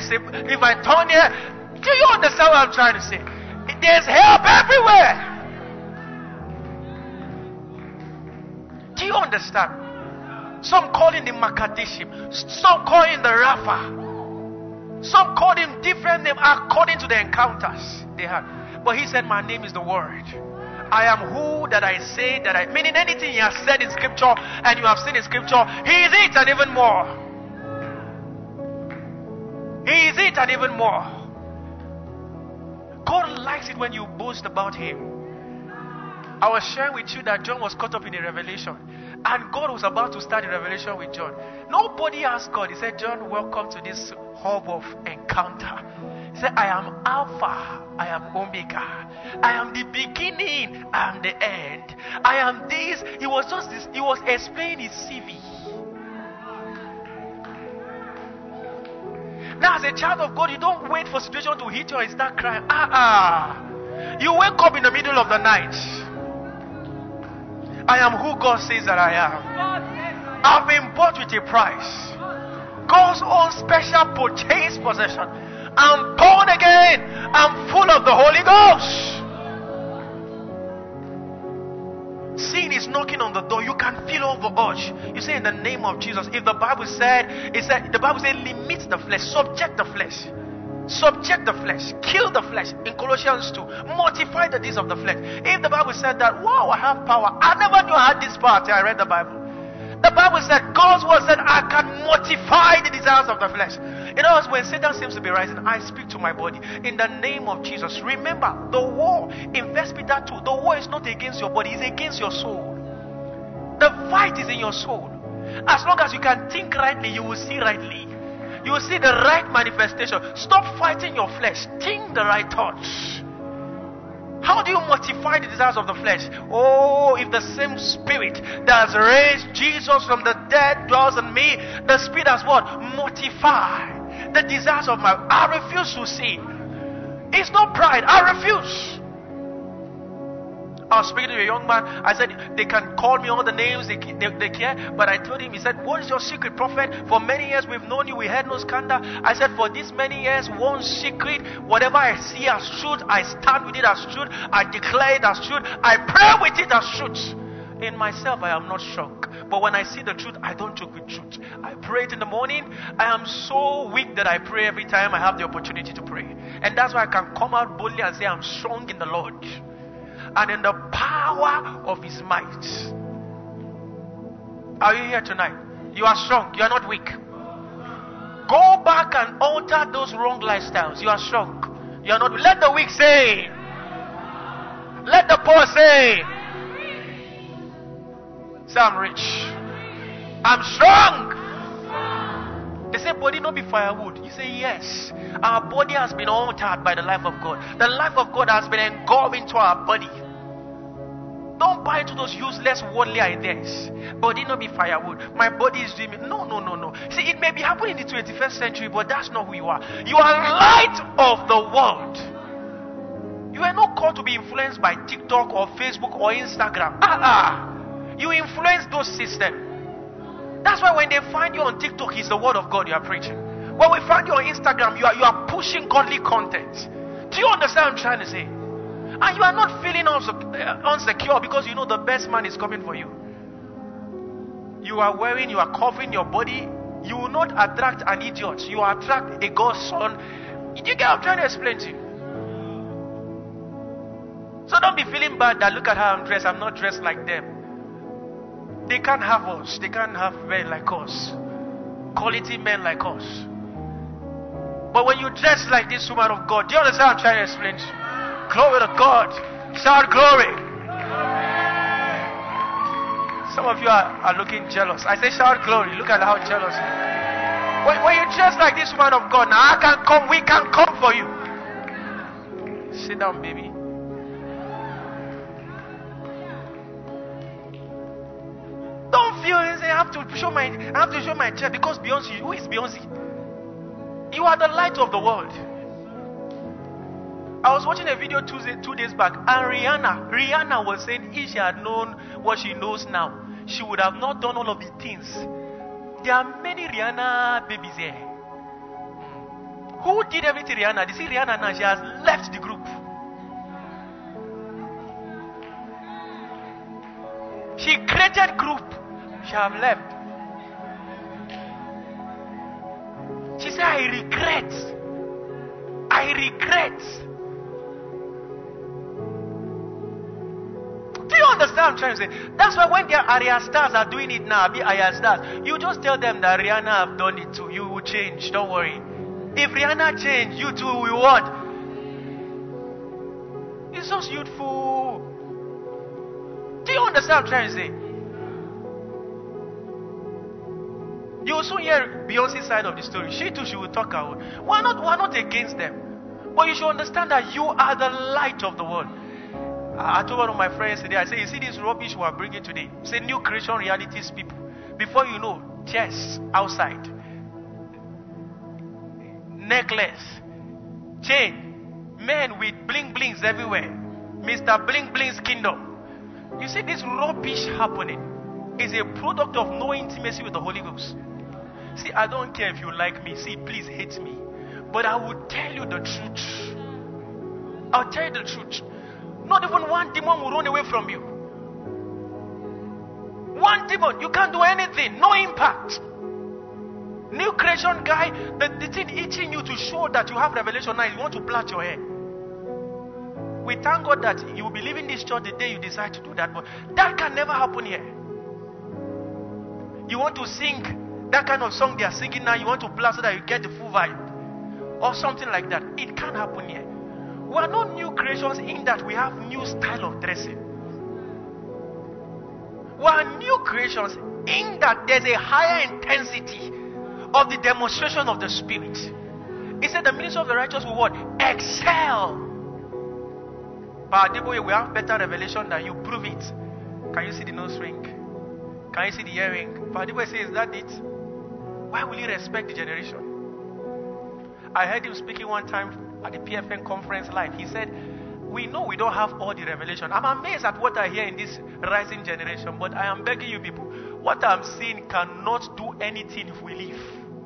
you understand what I'm trying to say? There's help everywhere. Do you understand? Some call him the Makadishim, some call him the Rapha, some call him different names according to the encounters they had. But he said, my name is the Word. I am who that I say that I, meaning anything he has said in scripture and you have seen in scripture, he is it and even more. He is it and even more. God likes it when you boast about him. I was sharing with you that John was caught up in a revelation. And God was about to start the revelation with John. Nobody asked God. He said, John, welcome to this hub of encounter. He said, I am Alpha. I am Omega. I am the beginning. I am the end. I am this. He was explaining his CV. Now, as a child of God, you don't wait for situation to hit you and start crying. You wake up in the middle of the night. I am who God says that I am. I've been bought with a price. God's own special purchased possession. I'm born again. I'm full of the Holy Ghost. Sin is knocking on the door. You can feel all the urge. You say in the name of Jesus. If the Bible said, the Bible said, limit the flesh, subject the flesh. Subject the flesh, kill the flesh. In Colossians 2, mortify the deeds of the flesh. If the Bible said that, wow, I have power. I never knew I had this power until I read the Bible. The Bible said, God's word said, I can mortify the desires of the flesh. In other words, when Satan seems to be rising, I speak to my body in the name of Jesus. Remember, the war in 1 Peter 2, the war is not against your body, it's against your soul. The fight is in your soul. As long as you can think rightly, you will see rightly. You will see the right manifestation. Stop fighting your flesh. Think the right thoughts. How do you mortify the desires of the flesh? Oh, if the same spirit that has raised Jesus from the dead dwells in me, the spirit has what? Mortify the desires of my... I refuse to sin. It's not pride. I refuse. I was speaking to a young man. I said, they can call me all the names they care. But I told him, he said, what is your secret, prophet? For many years we've known you. We had no scandal. I said, for these many years, one secret, whatever I see as truth, I stand with it as truth. I declare it as truth. I pray with it as truth. In myself, I am not shocked. But when I see the truth, I don't joke with truth. I pray it in the morning. I am so weak that I pray every time I have the opportunity to pray. And that's why I can come out boldly and say, I'm strong in the Lord and in the power of His might. Are you here tonight? You are strong. You are not weak. Go back and alter those wrong lifestyles. You are strong. You are not weak. Let the weak say. Let the poor say. Say, I'm rich. I'm strong. They say body not be firewood. You say yes. Our body has been altered by the life of God. The life of God has been engulfed into our body. Don't buy into those useless worldly ideas. Body not be firewood. My body is dreaming. No. See, it may be happening in the 21st century, but that's not who you are. You are light of the world. You are not called to be influenced by TikTok or Facebook or Instagram. You influence those systems. That's why when they find you on TikTok, it's the word of God you are preaching. When we find you on Instagram, you are pushing godly content. Do you understand what I'm trying to say? And you are not feeling insecure because you know the best man is coming for you. You are covering your body. You will not attract an idiot. You will attract a God's son. Do you get what I'm trying to explain to you? So don't be feeling bad that look at how I'm dressed. I'm not dressed like them. They can't have us. They can't have men like us. Quality men like us. But when you dress like this woman of God, do you understand what I'm trying to explain to you? Glory to God. Shout glory. Some of you are looking jealous. I say shout glory. Look at how jealous you are. When you dress like this woman of God, now we can come for you. Sit down, baby. Don't feel I have to show my chair because Beyonce. Who is Beyonce? You are the light of the world. I was watching a video 2 days back, and Rihanna was saying if she had known what she knows now, she would have not done all of the things. There are many Rihanna babies here. Who did everything Rihanna? You see Rihanna now, she has left the group. She created group. She have left. She said, I regret. Do you understand what I'm trying to say? That's why when their Arya stars are doing it now, be Arya stars, you just tell them that Rihanna have done it too. You will change. Don't worry. If Rihanna change, you too will what? It's just youthful. Do you understand what I'm trying to say? You will soon hear Beyonce's side of the story. She too, she will talk her own. We're not against them. But you should understand that you are the light of the world. I told one of my friends today, I said, you see this rubbish we are bringing today? Say new creation realities people. Before you know, chests outside. Necklace. Chain. Men with bling blings everywhere. Mr. Bling Bling's kingdom. You see this rubbish happening is a product of no intimacy with the Holy Ghost. See, I don't care if you like me. See, please hate me. But I will tell you the truth. I'll tell you the truth. Not even one demon will run away from you. One demon, you can't do anything. No impact. New creation guy, the thing itching you to show that you have revelation now, you want to plait your hair. We thank God that you will be leaving this church the day you decide to do that. But that can never happen here. You want to sing that kind of song they are singing now, you want to blast so that you get the full vibe. Or something like that. It can't happen here. We are not new creations in that we have new style of dressing. We are new creations in that there's a higher intensity of the demonstration of the Spirit. He said the ministry of the righteous will what? Excel. But we have better revelation than you. Prove it. Can you see the nose ring? Can you see the earring? But says, is that it? Why will you respect the generation? I heard him speaking one time at the PFN conference live. He said, We know we don't have all the revelation. I'm amazed at what I hear in this rising generation, but I am begging you people, what I'm seeing cannot do anything if we leave.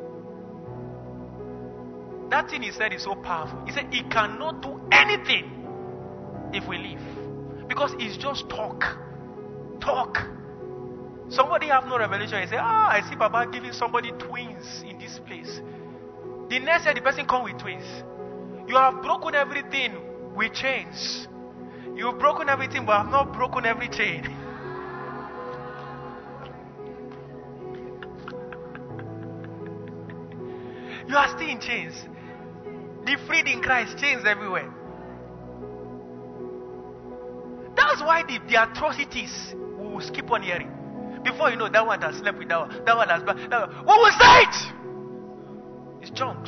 That thing he said is so powerful. He said it cannot do anything if we leave. Because it's just talk. Talk. Somebody have no revelation. He say, I see Baba giving somebody twins in this place. The next year the person come with twins. You have broken everything with chains. You've broken everything but have not broken every chain. You are still in chains. The freed in Christ, chains everywhere. That's why the atrocities we will keep on hearing. Before you know, that one has slept with that one. That one has... That one. What was that? It's chunks.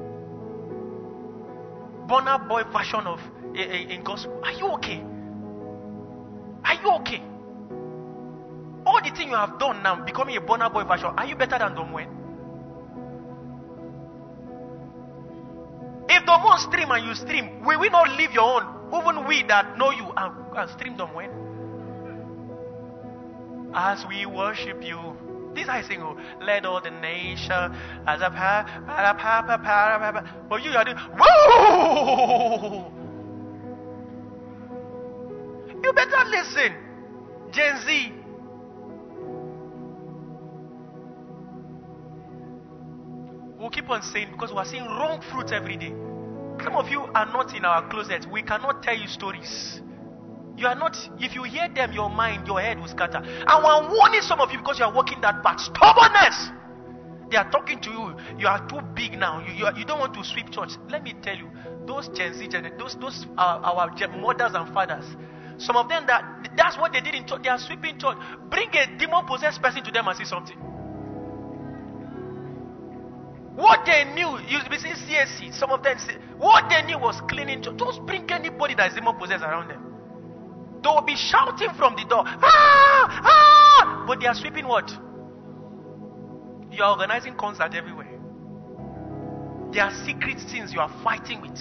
Burna Boy version of in gospel. Are you okay? Are you okay? All the things you have done now, becoming a Burna Boy version, are you better than Domwen? If Domwen stream and you stream, will we not leave your own? Even we that know you and stream Domwen? As we worship you, this I sing, let all the nation as a but you are doing, whoa! You better listen, Gen Z. We'll keep on saying because we are seeing wrong fruits every day. Some of you are not in our closet. We cannot tell you stories. You are not, if you hear them, your mind, your head will scatter. And we're warning some of you because you are walking that path. Stubbornness! They are talking to you. You are too big now. You don't want to sweep church. Let me tell you, those Gen Z, those are our mothers and fathers. Some of them, that's what they did in church. They are sweeping church. Bring a demon-possessed person to them and say something. What they knew, you'll be saying CSC. Some of them say, what they knew was cleaning church. Just bring anybody that is demon-possessed around them. They will be shouting from the door, but they are sweeping what? You are organizing concerts everywhere. There are secret things you are fighting with.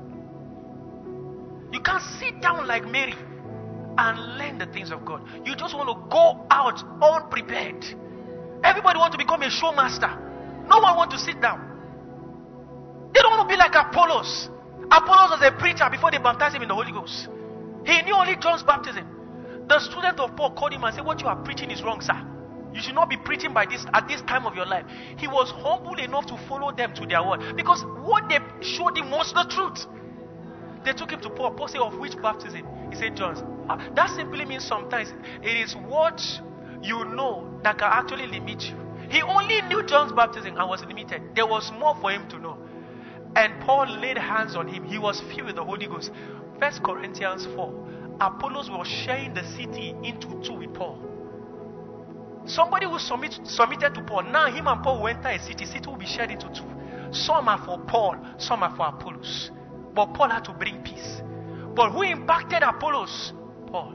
You can't sit down like Mary and learn the things of God. You just want to go out unprepared. Everybody wants to become a showmaster. No one wants to sit down. They don't want to be like Apollos. Apollos was a preacher before they baptized him in the Holy Ghost. He knew only John's baptism. The student of Paul called him and said, what you are preaching is wrong, sir. You should not be preaching at this time of your life. He was humble enough to follow them to their word. Because what they showed him was the truth. They took him to Paul. Paul said, of which baptism? He said, John's. That simply means sometimes it is what you know that can actually limit you. He only knew John's baptism and was limited. There was more for him to know. And Paul laid hands on him. He was filled with the Holy Ghost. 1 Corinthians 4. Apollos was sharing the city into two with Paul. Somebody who submitted to Paul. Now him and Paul will enter a city. City will be shared into two. Some are for Paul, some are for Apollos. But Paul had to bring peace. But who impacted Apollos? Paul.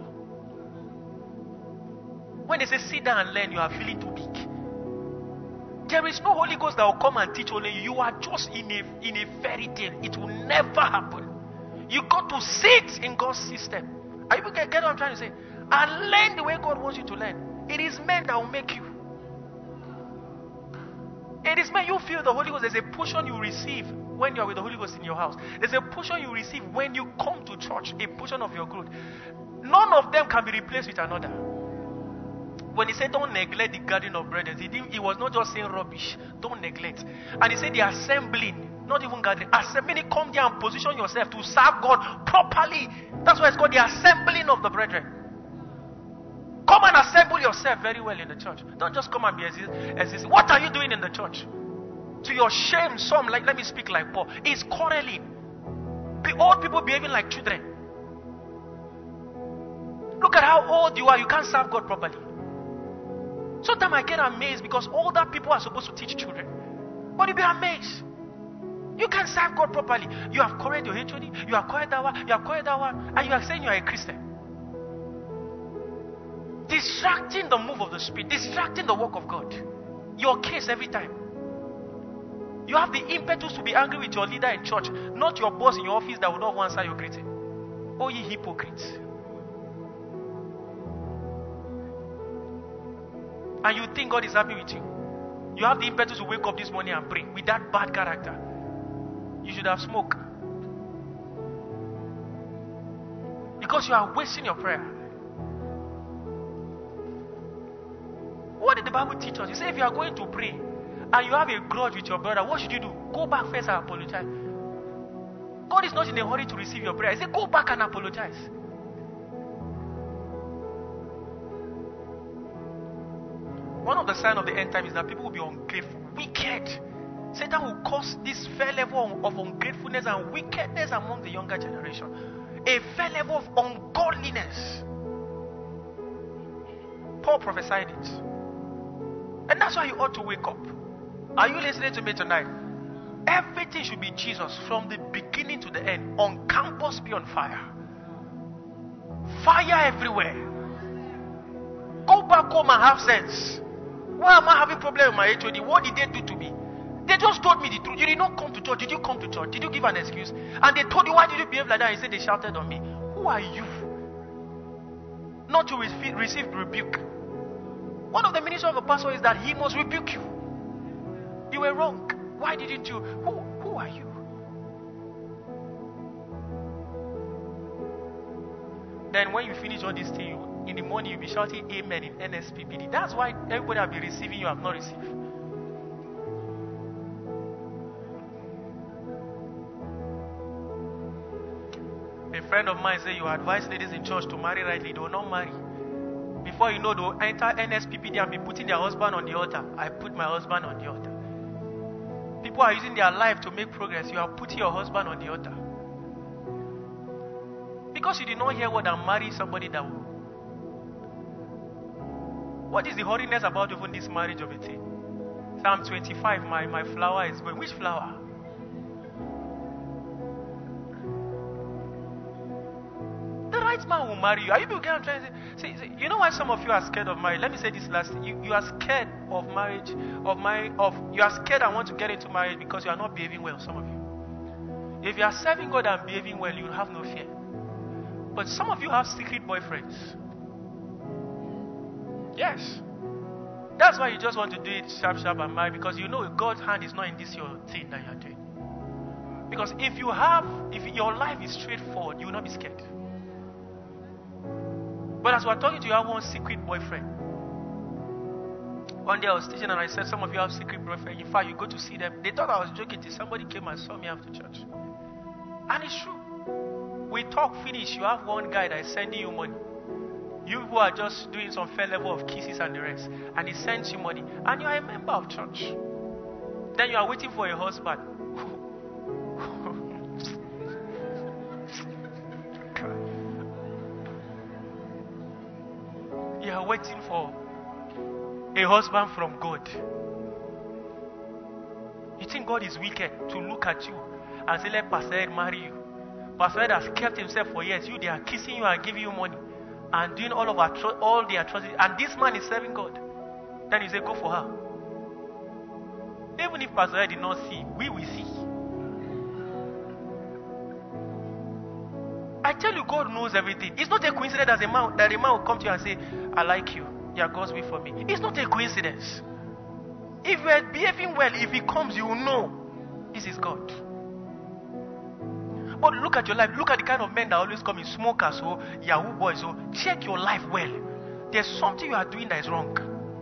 When they say sit down and learn, you are feeling too big. There is no Holy Ghost that will come and teach only you. You are just in a fairy tale. It will never happen. You got to sit in God's system. Are you get what I'm trying to say? And learn the way God wants you to learn. It is men that will make you. It is men you feel the Holy Ghost. There's a portion you receive when you are with the Holy Ghost in your house. There's a portion you receive when you come to church. A portion of your growth. None of them can be replaced with another. When he said don't neglect the garden of brethren, he was not just saying rubbish. Don't neglect. And he said the assembling. Not even gathering. Assembling, come there and position yourself to serve God properly. That's why it's called the assembling of the brethren. Come and assemble yourself very well in the church. Don't just come and be exist. What are you doing in the church? To your shame, some, like, let me speak like Paul, is quarreling. Old people behaving like children. Look at how old you are. You can't serve God properly. Sometimes I get amazed because older people are supposed to teach children. But you'll be amazed. You can serve God properly. You have corrected your HOD, you have corrected that one, you have corrected that one, and you are saying you are a Christian. Distracting the move of the Spirit, distracting the work of God. Your case every time. You have the impetus to be angry with your leader in church, not your boss in your office that will not answer your greeting. O ye hypocrites. And you think God is happy with you. You have the impetus to wake up this morning and pray with that bad character. You should have smoked. Because you are wasting your prayer. What did the Bible teach us? It said if you are going to pray and you have a grudge with your brother, what should you do? Go back first and apologize. God is not in a hurry to receive your prayer. He said go back and apologize. One of the signs of the end time is that people will be ungrateful, wicked. Satan will cause this fair level of ungratefulness and wickedness among the younger generation. A fair level of ungodliness. Paul prophesied it. And that's why you ought to wake up. Are you listening to me tonight? Everything should be Jesus from the beginning to the end. On campus, be on fire. Fire everywhere. Go back home and have sense. Why am I having problem with my HOD? What did they do to me? They just told me the truth. You did not come to church. Did you come to church? Did you give an excuse? And they told you, why did you behave like that? And he said they shouted on me. Who are you? Not to receive rebuke. One of the ministry of a pastor is that he must rebuke you. You were wrong. Why didn't you? Who are you? Then when you finish all this thing, in the morning you'll be shouting amen in NSPPD. That's why everybody will be receiving, you have not received. A friend of mine said you advise ladies in church to marry rightly. They will not marry. Before you know, they will enter NSPPD and be putting their husband on the altar. I put my husband on the altar. People are using their life to make progress. You are putting your husband on the altar. Because you did not hear what and marry somebody that will. What is the holiness about even this marriage of a thing? Psalm 25, my flower is going. Which flower? The right man will marry you. Are you beginning to try to say, you know why some of you are scared of marriage? Let me say this last thing. You are scared of marriage, you are scared and want to get into marriage because you are not behaving well, some of you. If you are serving God and behaving well, you will have no fear. But some of you have secret boyfriends. Yes. That's why you just want to do it sharp and marry, because you know God's hand is not in this your thing that you are doing. Because if your life is straightforward, you will not be scared. But as we're talking to you, I have one secret boyfriend. One day I was teaching and I said, some of you have secret boyfriend. In fact, you go to see them. They thought I was joking till somebody came and saw me after church. And it's true. We talk finish. You have one guy that is sending you money. You who are just doing some fair level of kisses and the rest. And he sends you money. And you are a member of church. Then you are waiting for a husband. You are waiting for a husband from God. You think God is wicked to look at you and say, let Pastor Ed marry you? Pastor Ed has kept himself for years. They are kissing you and giving you money and doing all the atrocities. And this man is serving God. Then you say, go for her. Even if Pastor Ed did not see, we will see. I tell you, God knows everything. It's not a coincidence that a man will come to you and say, I like you. You are God's will for me. It's not a coincidence. If you are behaving well, if he comes, you will know this is God. But look at your life. Look at the kind of men that always come in, smokers or Yahoo boys. So check your life well. There's something you are doing that is wrong.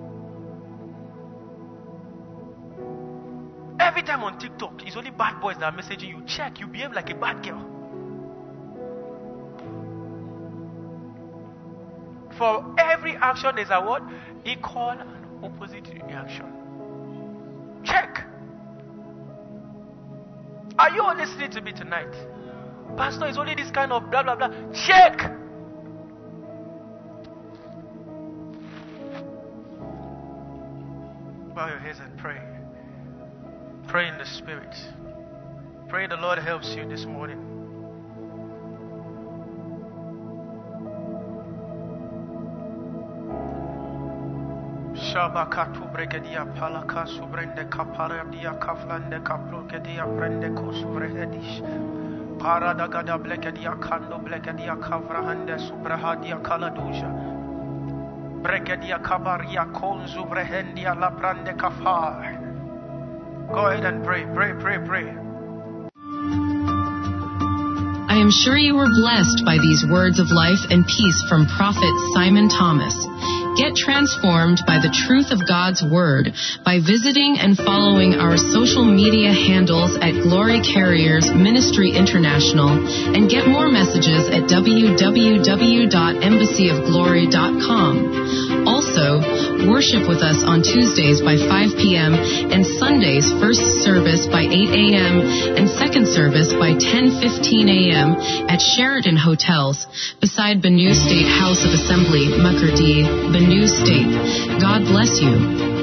Every time on TikTok, it's only bad boys that are messaging you. Check, you behave like a bad girl. For every action, there's a what? Equal and opposite reaction. Check. Are you all listening to me tonight? Pastor, it's only this kind of blah, blah, blah. Check. Bow your heads and pray. Pray in the Spirit. Pray the Lord helps you this morning. Shabakatu bregedia palaka subrende kapara dia kaflande kapro gedia brende ko subrehedish Paradagada blekedia kando blekedia kavrahande subrahadia kaladusha. Brekedia kabaria konzu brehendia labrande kafar. Go ahead and pray. I am sure you were blessed by these words of life and peace from Prophet Simon Thomas. Get transformed by the truth of God's Word by visiting and following our social media handles at Glory Carriers Ministry International, and get more messages at www.embassyofglory.com. Also, worship with us on Tuesdays by 5 p.m. and Sundays first service by 8 a.m. and second service by 10:15 a.m. at Sheraton Hotels beside Benue State House of Assembly, Makurdi, Benue State. God bless you.